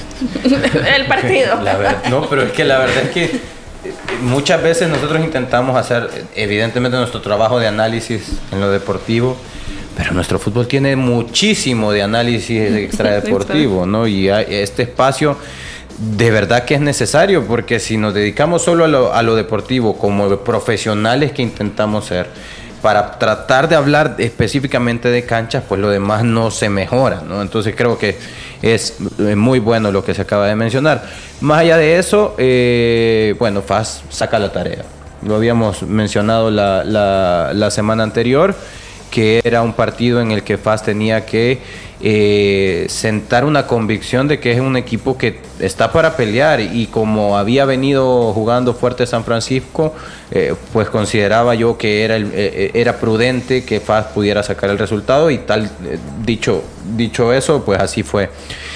el partido. La verdad, no, pero es que la verdad es que muchas veces nosotros intentamos hacer, evidentemente, nuestro trabajo de análisis en lo deportivo, pero nuestro fútbol tiene muchísimo de análisis extradeportivo, ¿no? Y este espacio de verdad que es necesario, porque si nos dedicamos solo a lo, a lo deportivo como profesionales que intentamos ser, para tratar de hablar específicamente de canchas, pues lo demás no se mejora, ¿no? Entonces creo que es muy bueno lo que se acaba de mencionar. Más allá de eso, eh, bueno, F A S saca la tarea. Lo habíamos mencionado la, la, la semana anterior, que era un partido en el que F A S tenía que eh, sentar una convicción de que es un equipo que está para pelear, y como había venido jugando fuerte San Francisco, eh, pues consideraba yo que era, el, eh, era prudente que F A S pudiera sacar el resultado, y tal, eh, dicho, dicho eso, pues así fue.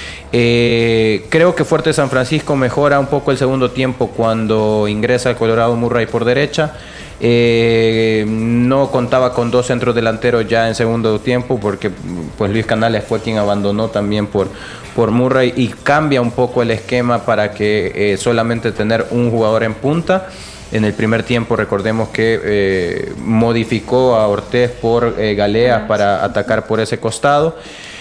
Eh, creo que Fuerte San Francisco mejora un poco el segundo tiempo cuando ingresa el Colorado Murray por derecha. Eh, no contaba con dos centros delanteros ya en segundo tiempo, porque pues Luis Canales fue quien abandonó también por, por Murray, y cambia un poco el esquema para que eh, solamente tener un jugador en punta. En el primer tiempo recordemos que eh, modificó a Ortiz por eh, Galeas para atacar por ese costado.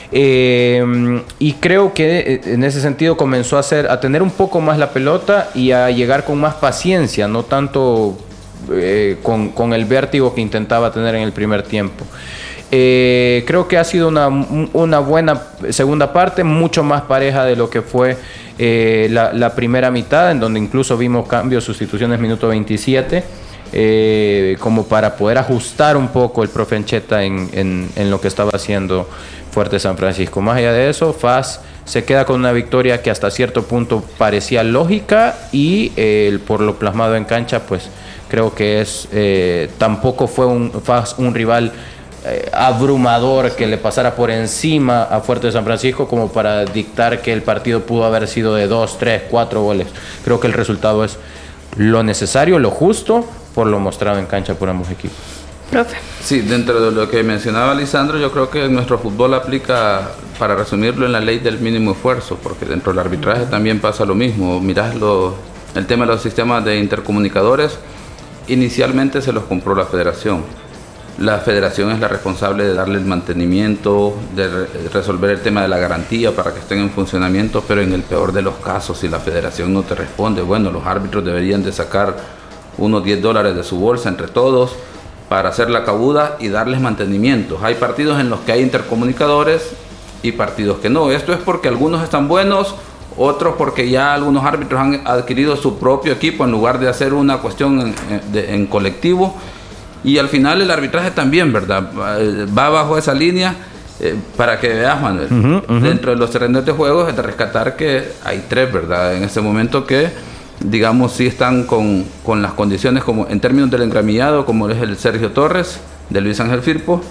Eh, y creo que en ese sentido comenzó a, hacer, a tener un poco más la pelota y a llegar con más paciencia, no tanto eh, con, con el vértigo que intentaba tener en el primer tiempo. Eh, creo que ha sido una, una buena segunda parte, mucho más pareja de lo que fue eh, la, la primera mitad, en donde incluso vimos cambios, sustituciones minuto veintisiete, eh, como para poder ajustar un poco el profe Ancheta en, en, en lo que estaba haciendo Fuerte San Francisco. Más allá de eso, F A S se queda con una victoria que hasta cierto punto parecía lógica, y eh, por lo plasmado en cancha, pues creo que es eh, tampoco fue un F A S un rival eh, abrumador que le pasara por encima a Fuerte San Francisco como para dictar que el partido pudo haber sido de dos, tres, cuatro goles. Creo que el resultado es lo necesario, lo justo, por lo mostrado en cancha por ambos equipos. Profe. Sí, dentro de lo que mencionaba Lisandro, yo creo que nuestro fútbol aplica, para resumirlo, en la ley del mínimo esfuerzo, porque dentro del arbitraje también pasa lo mismo. Mirás lo, el tema de los sistemas de intercomunicadores, inicialmente se los compró la federación. La federación es la responsable de darle el mantenimiento, de re resolver el tema de la garantía para que estén en funcionamiento, pero en el peor de los casos, si la federación no te responde, bueno, los árbitros deberían de sacar unos diez dólares de su bolsa entre todos para hacer la cabuda y darles mantenimientos. Hay partidos en los que hay intercomunicadores y partidos que no. Esto es porque algunos están buenos, otros porque ya algunos árbitros han adquirido su propio equipo en lugar de hacer una cuestión en, de, en colectivo. Y al final el arbitraje también, ¿verdad? Va bajo esa línea, eh, para que veas, Manuel. Uh-huh, uh-huh. Dentro de los terrenos de juego es de rescatar que hay tres, ¿verdad? En este momento que, digamos, sí están con, con las condiciones, como en términos del engramillado, como es el Sergio Torres, de Luis Ángel Firpo,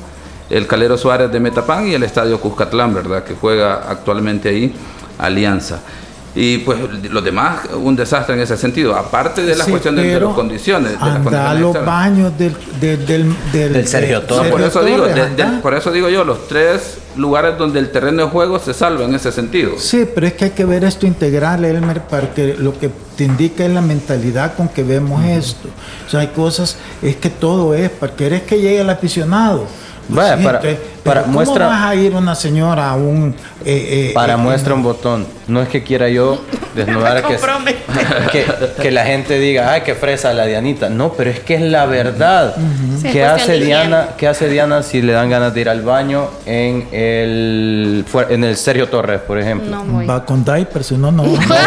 el Calero Suárez de Metapán y el Estadio Cuscatlán, ¿verdad? Que juega actualmente ahí Alianza. Y pues los demás, un desastre en ese sentido, aparte de la sí, cuestión de, de las condiciones. De anda las a los externas. baños del, del, del, del, del Sergio Torres. No, por, eso Torres, digo, de, de, por eso digo yo, los tres lugares donde el terreno de juego se salva en ese sentido. Sí, pero es que hay que ver esto integral, Elmer, porque lo que te indica es la mentalidad con que vemos uh-huh. esto. O sea, hay cosas, es que todo es, para querer que llegue el aficionado. Vaya, sí, para, entonces, para ¿cómo muestra, vas a ir una señora a un... Eh, eh, para eh, muestra eh, un botón. No es que quiera yo desnudar que, que, que la gente diga, ay, qué fresa la Dianita. No, pero es que es la verdad. Uh-huh. Sí, ¿Qué hace Diana, ¿Qué hace Diana si le dan ganas de ir al baño en el, en el Sergio Torres, por ejemplo? No voy. Va con diaper, si no, no. No, no,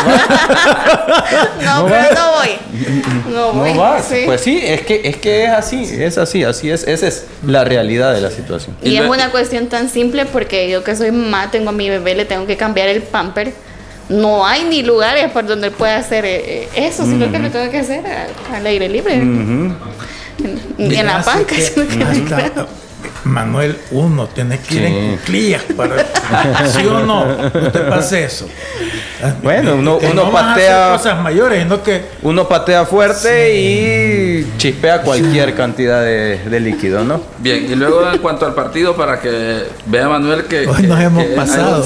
no, pero no voy. No voy. No vas. Sí. Pues sí, es que, es que es así, es así, así es. Esa es la realidad de la situación. Y es una cuestión tan simple porque yo que soy mamá, tengo a mi bebé, le tengo que cambiar el pamper. No hay ni lugares por donde pueda hacer eso, sino uh-huh. que lo tengo que hacer al aire libre. Uh-huh. En, en la banca. Hasta, Manuel, uno tiene que ir sí. en cuclillas para... ¿Sí o no? No te pase eso. Bueno, uno, uno no patea... cosas mayores, sino que... Uno patea fuerte sí. y chispea cualquier sí. cantidad de, de líquido, ¿no? Bien, y luego en cuanto al partido, para que vea Manuel que... Hoy que, nos hemos que pasado.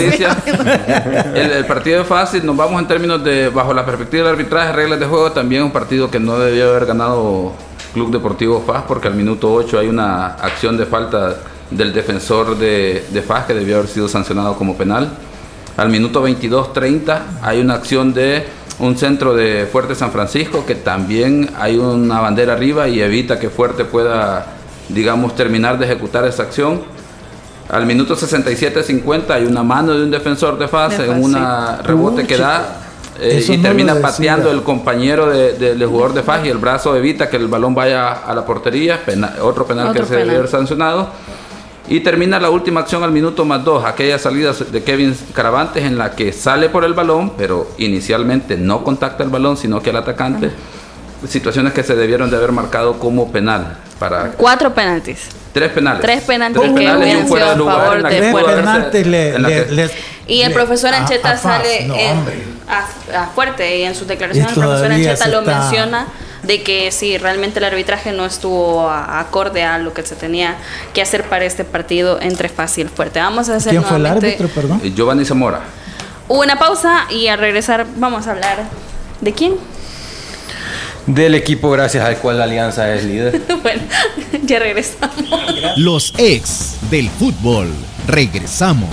el, el partido es fácil, nos vamos en términos de... Bajo la perspectiva del arbitraje, reglas de juego, también un partido que no debió haber ganado... Club Deportivo F A S, porque al minuto ocho hay una acción de falta del defensor de, de F A S que debió haber sido sancionado como penal. Al minuto veintidós treinta hay una acción de un centro de Fuerte San Francisco que también hay una bandera arriba y evita que Fuerte pueda, digamos, terminar de ejecutar esa acción. Al minuto sesenta y siete cincuenta hay una mano de un defensor de F A S de en un sí. rebote uh, que da Eh, y no termina pateando el compañero del de, de jugador de F A S y el brazo evita que el balón vaya a la portería, penal, otro penal otro que penal. se debe haber sancionado. Y termina la última acción al minuto más dos, aquella salida de Kevin Caravantes en la que sale por el balón, pero inicialmente no contacta el balón, sino que el atacante. Uh-huh. Situaciones que se debieron de haber marcado como penal. Para Cuatro penaltis. Tres penales. Tres penaltis Tres que penales hubieran sido a favor de Tres penaltis le, le, le, y el profesor Ancheta a, a sale no, en, a, a fuerte y en su declaración el profesor Ancheta lo está... menciona de que sí, realmente el arbitraje no estuvo a, acorde a lo que se tenía que hacer para este partido entre F A S y el Fuerte. Vamos a hacer ¿Quién fue el árbitro, perdón? Giovanni Zamora. Una pausa y al regresar vamos a hablar ¿de quién? Del equipo gracias al cual la Alianza es líder. Bueno, ya regresamos. Los ex del fútbol. Regresamos.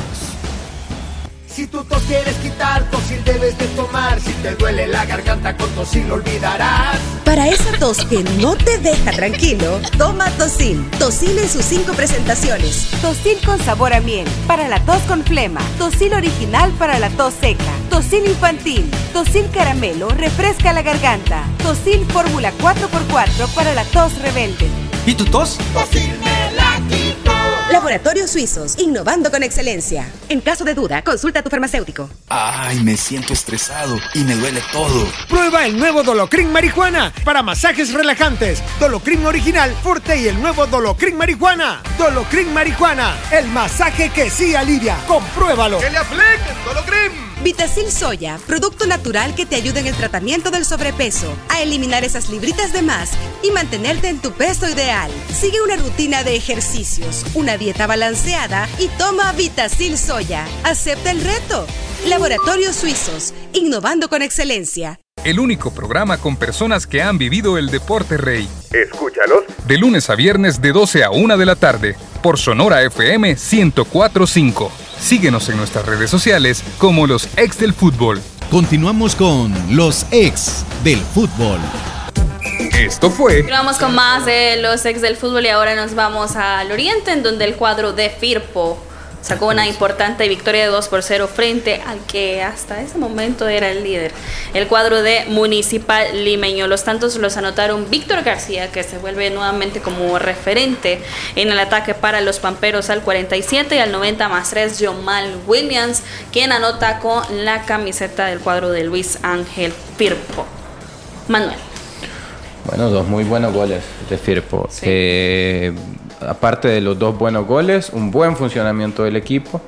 Si tu tos quieres quitar, Tosil debes de tomar. Si te duele la garganta, con Tosil lo olvidarás. Para esa tos que no te deja tranquilo, toma Tosil. Tosil en sus cinco presentaciones. Tosil con sabor a miel, para la tos con flema. Tosil original para la tos seca. Tosil infantil. Tosil caramelo, refresca la garganta. Tosil fórmula cuatro por cuatro para la tos rebelde. ¿Y tu tos? Tosil me la quito. Laboratorios Suizos, innovando con excelencia. En caso de duda, consulta a tu farmacéutico. Ay, me siento estresado y me duele todo. Prueba el nuevo Dolocrin Marihuana para masajes relajantes. Dolocrin original, Forte y el nuevo Dolocrin Marihuana. Dolocrin Marihuana, el masaje que sí alivia. Compruébalo. ¡Que le apliquen Dolocrin! Vitacil Soya, producto natural que te ayuda en el tratamiento del sobrepeso, a eliminar esas libritas de más y mantenerte en tu peso ideal. Sigue una rutina de ejercicios, una dieta balanceada y toma Vitacil Soya. Acepta el reto. Laboratorios Suizos, innovando con excelencia. El único programa con personas que han vivido el deporte rey. Escúchalos de lunes a viernes de doce a una de la tarde por Sonora F M ciento cuatro punto cinco. Síguenos en nuestras redes sociales como los ex del fútbol. Continuamos con los ex del fútbol. Esto fue... Vamos con más de los ex del fútbol y ahora nos vamos al oriente, en donde el cuadro de Firpo sacó una importante victoria de dos por cero frente al que hasta ese momento era el líder, el cuadro de Municipal Limeño. Los tantos los anotaron Víctor García, que se vuelve nuevamente como referente en el ataque para los Pamperos al cuarenta y siete, y al noventa más tres Yomal Williams, quien anota con la camiseta del cuadro de Luis Ángel Firpo. Manuel. Bueno, dos muy buenos goles de Firpo. Sí. Eh, aparte de los dos buenos goles, un buen funcionamiento del equipo.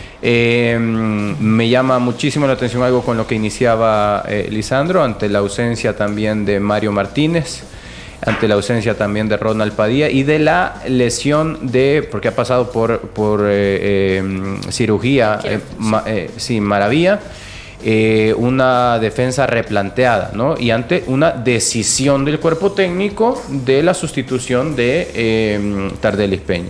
Eh, me llama muchísimo la atención algo con lo que iniciaba eh, Lisandro, ante la ausencia también de Mario Martínez, ante la ausencia también de Ronald Padilla y de la lesión de, porque ha pasado por, por eh, eh, cirugía, eh, ma, eh, sí, Maravilla, eh, una defensa replanteada, ¿no? Y ante una decisión del cuerpo técnico de la sustitución de eh, Tardellis Peña.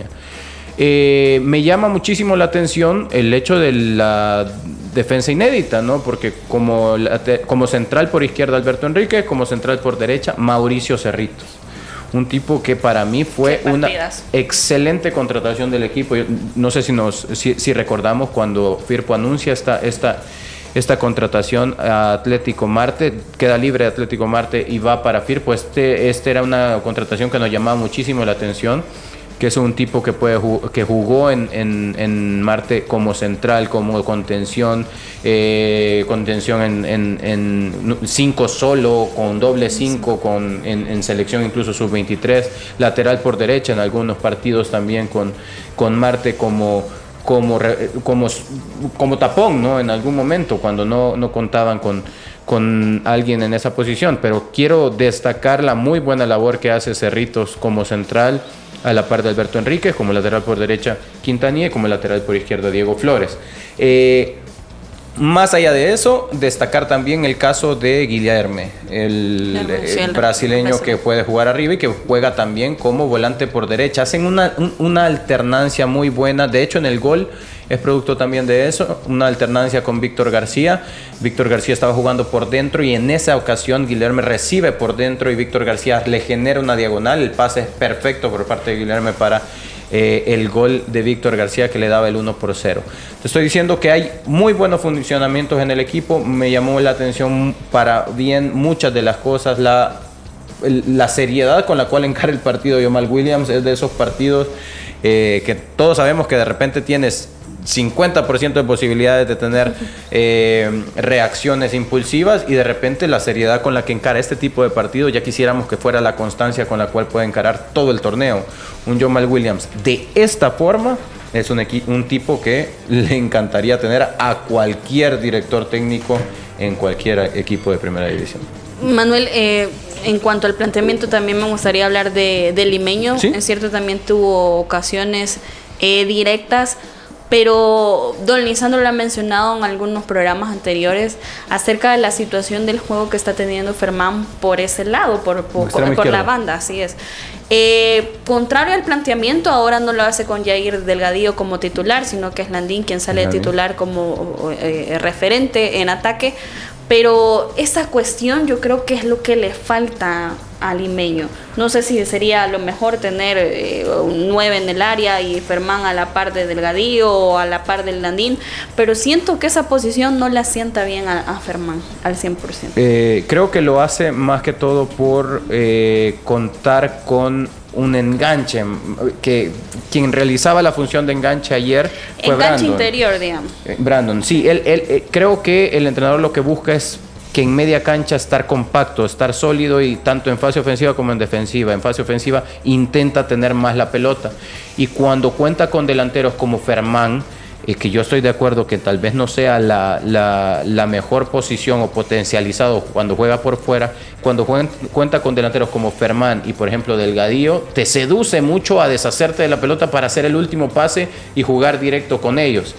Eh, me llama muchísimo la atención el hecho de la defensa inédita, ¿no? Porque como, como central por izquierda Alberto Enrique, como central por derecha Mauricio Cerritos. Un tipo que para mí fue una excelente contratación del equipo. Yo no sé si, nos, si, si recordamos cuando Firpo anuncia esta, esta, esta contratación a Atlético Marte, queda libre Atlético Marte y va para Firpo. Este, este era una contratación que nos llamaba muchísimo la atención, que es un tipo que puede que jugó en, en, en Marte como central, como contención, eh, contención en, en, en cinco solo, con doble cinco, con, en, en selección incluso sub veintitrés, lateral por derecha en algunos partidos también con, con Marte como, como, como, como tapón, ¿no? En algún momento cuando no, no contaban con, con alguien en esa posición, pero quiero destacar la muy buena labor que hace Cerritos como central, a la par de Alberto Enrique, como lateral por derecha Quintanilla y como lateral por izquierda Diego Flores. Eh, más allá de eso, destacar también el caso de Guilherme, el, el, el brasileño que puede jugar arriba y que juega también como volante por derecha. Hacen una, un, una alternancia muy buena, de hecho en el gol es producto también de eso, una alternancia con Víctor García. Víctor García estaba jugando por dentro y en esa ocasión Guilherme recibe por dentro y Víctor García le genera una diagonal. El pase es perfecto por parte de Guilherme para eh, el gol de Víctor García que le daba el uno por cero. Te estoy diciendo que hay muy buenos funcionamientos en el equipo. Me llamó la atención para bien muchas de las cosas, la, la seriedad con la cual encara el partido Yomal Williams. Es de esos partidos eh, que todos sabemos que de repente tienes cincuenta por ciento de posibilidades de tener eh, reacciones impulsivas y de repente la seriedad con la que encara este tipo de partidos, ya quisiéramos que fuera la constancia con la cual puede encarar todo el torneo. Un Yomal Williams de esta forma es un, un tipo que le encantaría tener a cualquier director técnico en cualquier equipo de primera división. Manuel, eh, en cuanto al planteamiento también me gustaría hablar de, de Limeño. ¿Sí? Es cierto, también tuvo ocasiones eh, directas, pero don Lisandro lo ha mencionado en algunos programas anteriores acerca de la situación del juego que está teniendo Fermán por ese lado, por, por, por, por la banda, así es. Eh, contrario al planteamiento, ahora no lo hace con Jair Delgadillo como titular, sino que es Landín quien sale de titular como eh, referente en ataque. Pero esa cuestión yo creo que es lo que le falta a Limeño. No sé si sería lo mejor tener eh, un nueve en el área y Fermán a la par de Delgadillo o a la par del Landín, pero siento que esa posición no la sienta bien a, a Fermán al cien por ciento. Eh, creo que lo hace más que todo por eh, contar con un enganche, que quien realizaba la función de enganche ayer fue enganche Brandon. Interior, digamos. Brandon, sí, él, él, él, creo que el entrenador lo que busca es que en media cancha estar compacto, estar sólido y tanto en fase ofensiva como en defensiva. En fase ofensiva intenta tener más la pelota y cuando cuenta con delanteros como Fermán, eh, que yo estoy de acuerdo que tal vez no sea la, la, la mejor posición o potencializado cuando juega por fuera, cuando juega, cuenta con delanteros como Fermán y por ejemplo Delgadillo, te seduce mucho a deshacerte de la pelota para hacer el último pase y jugar directo con ellos.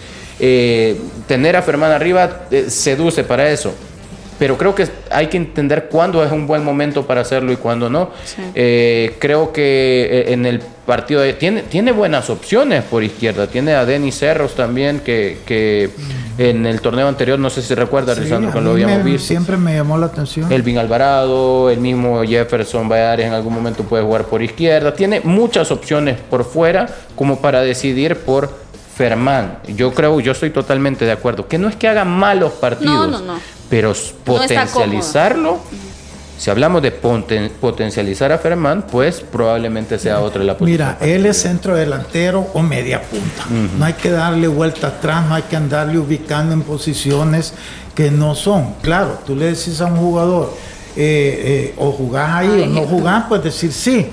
Eh, tener a Fermán arriba eh, seduce para eso. Pero creo que hay que entender cuándo es un buen momento para hacerlo y cuándo no. Sí. Eh, creo que en el partido de, tiene, tiene buenas opciones por izquierda. Tiene a Denis Cerros también, que, que en el torneo anterior, no sé si recuerdas, sí, Lisandro, que lo habíamos me, visto. Siempre me llamó la atención. Elvin Alvarado, el mismo Jefferson Valladares en algún momento puede jugar por izquierda. Tiene muchas opciones por fuera como para decidir por Fermán. Yo creo, yo estoy totalmente de acuerdo. Que no es que haga malos partidos. No, no, no. Pero potencializarlo, no si hablamos de poten, potencializar a Fermán, pues probablemente sea otra la posición. Mira, él es centro delantero o media punta. Uh-huh. No hay que darle vuelta atrás, no hay que andarle ubicando en posiciones que no son. Claro, tú le decís a un jugador, eh, eh, o jugás ahí Ay, o no jugás, pues decir sí.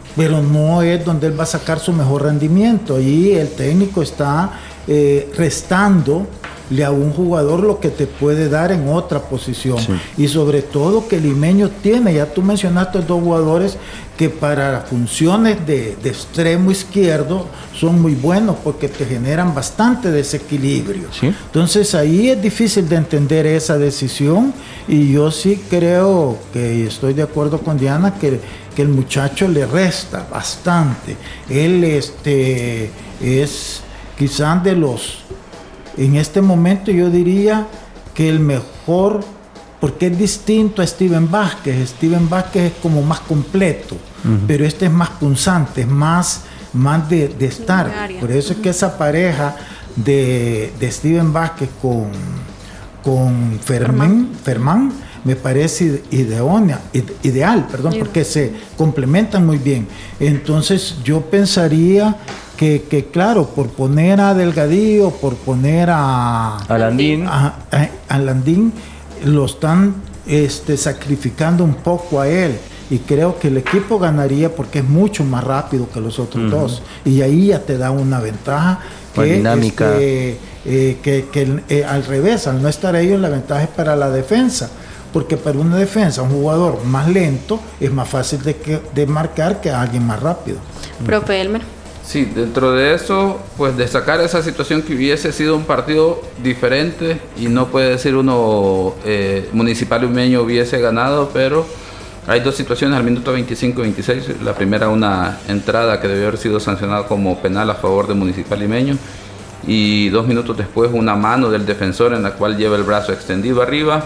pero no es donde él va a sacar su mejor rendimiento. Ahí el técnico está eh, restándole a un jugador lo que te puede dar en otra posición. Sí. Y sobre todo que Limeño tiene, ya tú mencionaste dos jugadores que para funciones de, de extremo izquierdo son muy buenos porque te generan bastante desequilibrio. ¿Sí? Entonces ahí es difícil de entender esa decisión, y yo sí creo que estoy de acuerdo con Diana que, que el muchacho le resta bastante. Él este, es quizás de los, en este momento yo diría que el mejor, porque es distinto a Steven Vázquez. Steven Vázquez es como más completo, uh-huh. pero este es más punzante, es más, más de, de estar. Por eso es que esa pareja de, de Steven Vázquez con, con Fermán, Fermán me parece ideónea, ideal, perdón, porque se complementan muy bien. Entonces yo pensaría que, que claro, por poner a Delgadillo, por poner a Landín, a, a, a Landín, lo están este, sacrificando un poco a él, y creo que el equipo ganaría porque es mucho más rápido que los otros uh-huh. dos, y ahí ya te da una ventaja que, dinámica. Este, eh, que, que eh, al revés, al no estar ellos, la ventaja es para la defensa, porque para una defensa un jugador más lento es más fácil de, que, de marcar que a alguien más rápido. Profe Elmer. Sí, dentro de eso, pues destacar esa situación que hubiese sido un partido diferente, y no puede decir uno eh, Municipal Limeño hubiese ganado, pero hay dos situaciones al minuto veinticinco y veintiséis. La primera, una entrada que debió haber sido sancionada como penal a favor de Municipal Limeño, y dos minutos después una mano del defensor en la cual lleva el brazo extendido arriba,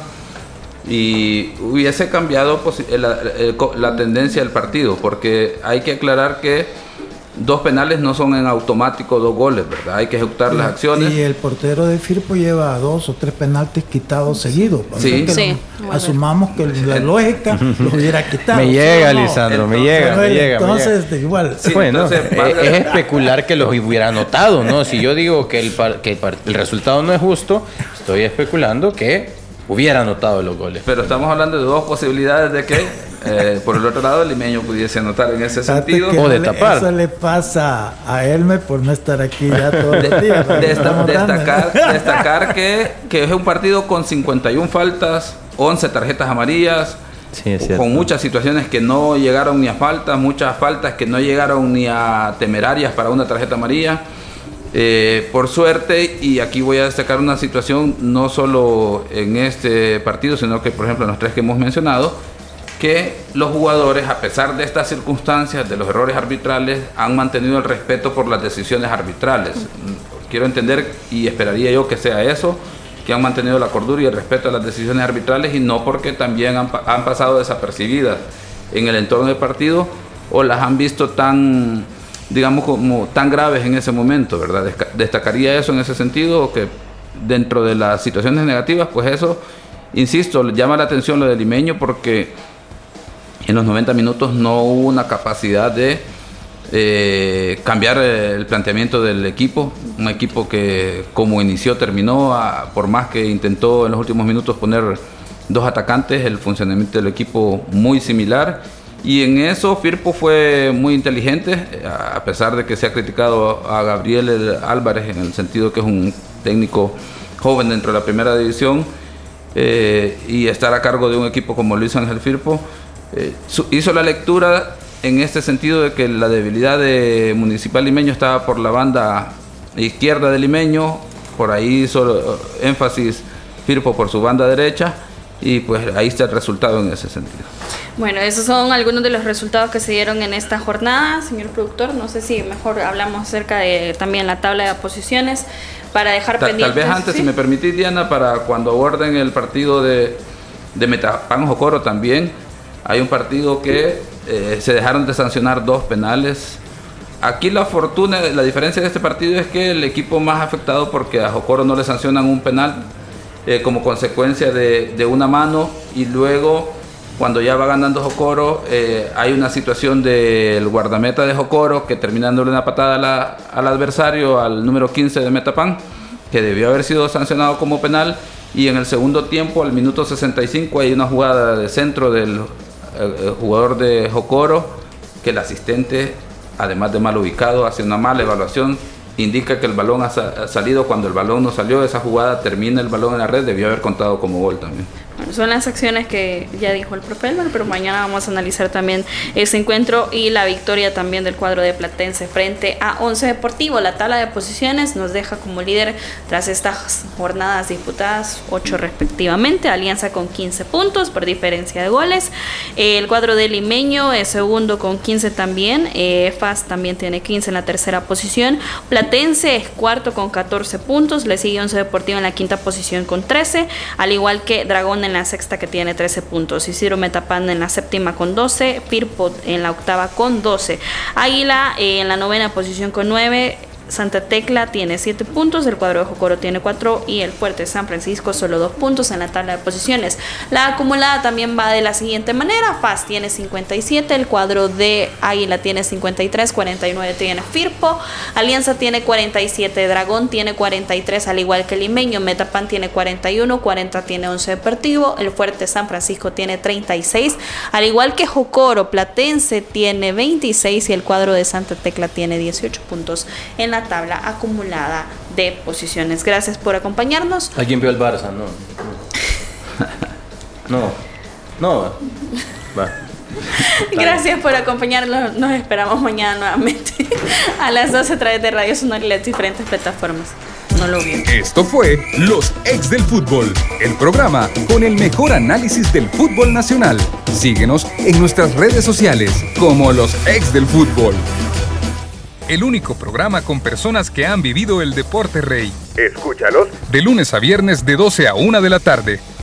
y hubiese cambiado pues, la, la tendencia del partido, porque hay que aclarar que dos penales no son en automático dos goles, ¿verdad? Hay que ejecutar sí, las acciones. Y el portero de Firpo lleva dos o tres penaltis quitados seguidos. Sí, sí. Bueno. Asumamos que la lógica los hubiera quitado. Me llega, no, Lisandro, entonces, me llega, me llega. Entonces, me llega. igual. Sí, bueno, entonces, eh, es especular que los hubiera anotado, ¿no? Si yo digo que el, par, que el, par, el resultado no es justo, estoy especulando que hubiera anotado los goles. Pero estamos hablando de dos posibilidades de que Eh, por el otro lado, el Limeño pudiese anotar en ese sentido. O de tapar. Eso le pasa a Elmer por no estar aquí ya todos los días. De, desta, destacar destacar que, que es un partido con cincuenta y una faltas, once tarjetas amarillas, sí, es cierto. Con muchas situaciones que no llegaron ni a faltas, muchas faltas que no llegaron ni a temerarias para una tarjeta amarilla. Eh, por suerte, y aquí voy a destacar una situación no solo en este partido, sino que por ejemplo en los tres que hemos mencionado, que los jugadores, a pesar de estas circunstancias, de los errores arbitrales, han mantenido el respeto por las decisiones arbitrales. Quiero entender, y esperaría yo que sea eso, que han mantenido la cordura y el respeto a las decisiones arbitrales, y no porque también han, han pasado desapercibidas en el entorno del partido, o las han visto tan, digamos, como tan graves en ese momento, ¿verdad? Destacaría eso en ese sentido, que dentro de las situaciones negativas, pues eso, insisto, llama la atención lo del Limeño, porque en los noventa minutos no hubo una capacidad de eh, cambiar el planteamiento del equipo. Un equipo que como inició, terminó, a, por más que intentó en los últimos minutos poner dos atacantes, el funcionamiento del equipo muy similar. Y en eso Firpo fue muy inteligente, a pesar de que se ha criticado a Gabriel Álvarez en el sentido que es un técnico joven dentro de la primera división, eh, y estar a cargo de un equipo como Luis Ángel Firpo. Eh, su, hizo la lectura en este sentido de que la debilidad de Municipal Limeño estaba por la banda izquierda de Limeño, por ahí hizo énfasis Firpo por su banda derecha, y pues ahí está el resultado en ese sentido. Bueno, esos son algunos de los resultados que se dieron en esta jornada, señor productor. No sé si mejor hablamos acerca de también la tabla de posiciones para dejar Ta, pendientes. Tal vez antes, ¿sí? Si me permitís, Diana, para cuando aborden el partido de, de Metapán Jocoro también. Hay un partido que eh, se dejaron de sancionar dos penales. Aquí la fortuna, la diferencia de este partido es que el equipo más afectado, porque a Jocoro no le sancionan un penal eh, como consecuencia de, de una mano, y luego cuando ya va ganando Jocoro eh, hay una situación del guardameta de Jocoro que termina dándole una patada a la, al adversario, al número quince de Metapán, que debió haber sido sancionado como penal, y en el segundo tiempo, al minuto sesenta y cinco, hay una jugada de centro del el jugador de Jocoro que el asistente, además de mal ubicado, hace una mala evaluación, indica que el balón ha, sa- ha salido cuando el balón no salió, esa jugada termina el balón en la red, debió haber contado como gol también. Bueno, son las acciones que ya dijo el profe Elmer, pero mañana vamos a analizar también ese encuentro y la victoria también del cuadro de Platense frente a Once Deportivo. La tabla de posiciones nos deja como líder tras estas jornadas disputadas, ocho respectivamente, Alianza con quince puntos por diferencia de goles, el cuadro de Limeño es segundo con quince también, eh, F A S también tiene quince en la tercera posición, Platense es cuarto con catorce puntos, le sigue Once Deportivo en la quinta posición con trece, al igual que Dragón en la sexta que tiene trece puntos, Isidro Metapán en la séptima con doce, Firpo en la octava con doce, Águila eh, en la novena posición con nueve, Santa Tecla tiene siete puntos, el cuadro de Jocoro tiene cuatro y el Fuerte San Francisco solo dos puntos en la tabla de posiciones. La acumulada también va de la siguiente manera: F A S tiene cincuenta y siete, el cuadro de Águila tiene cincuenta y tres, cuarenta y nueve tiene Firpo, Alianza tiene cuarenta y siete, Dragón tiene cuarenta y tres al igual que Limeño, Metapan tiene cuarenta y uno, cuarenta tiene Once Deportivo, el Fuerte San Francisco tiene treinta y seis, al igual que Jocoro, Platense tiene veintiséis y el cuadro de Santa Tecla tiene dieciocho puntos en la tabla acumulada de posiciones. Gracias por acompañarnos. ¿Alguien vio el Barça? No. No. No. Va. Gracias por acompañarnos. Nos esperamos mañana nuevamente a las doce a través de Radio Sonora y las diferentes plataformas. No lo vi. Esto fue Los Ex del Fútbol, el programa con el mejor análisis del fútbol nacional. Síguenos en nuestras redes sociales como Los Ex del Fútbol. El único programa con personas que han vivido el deporte rey. Escúchalos de lunes a viernes de doce a una de la tarde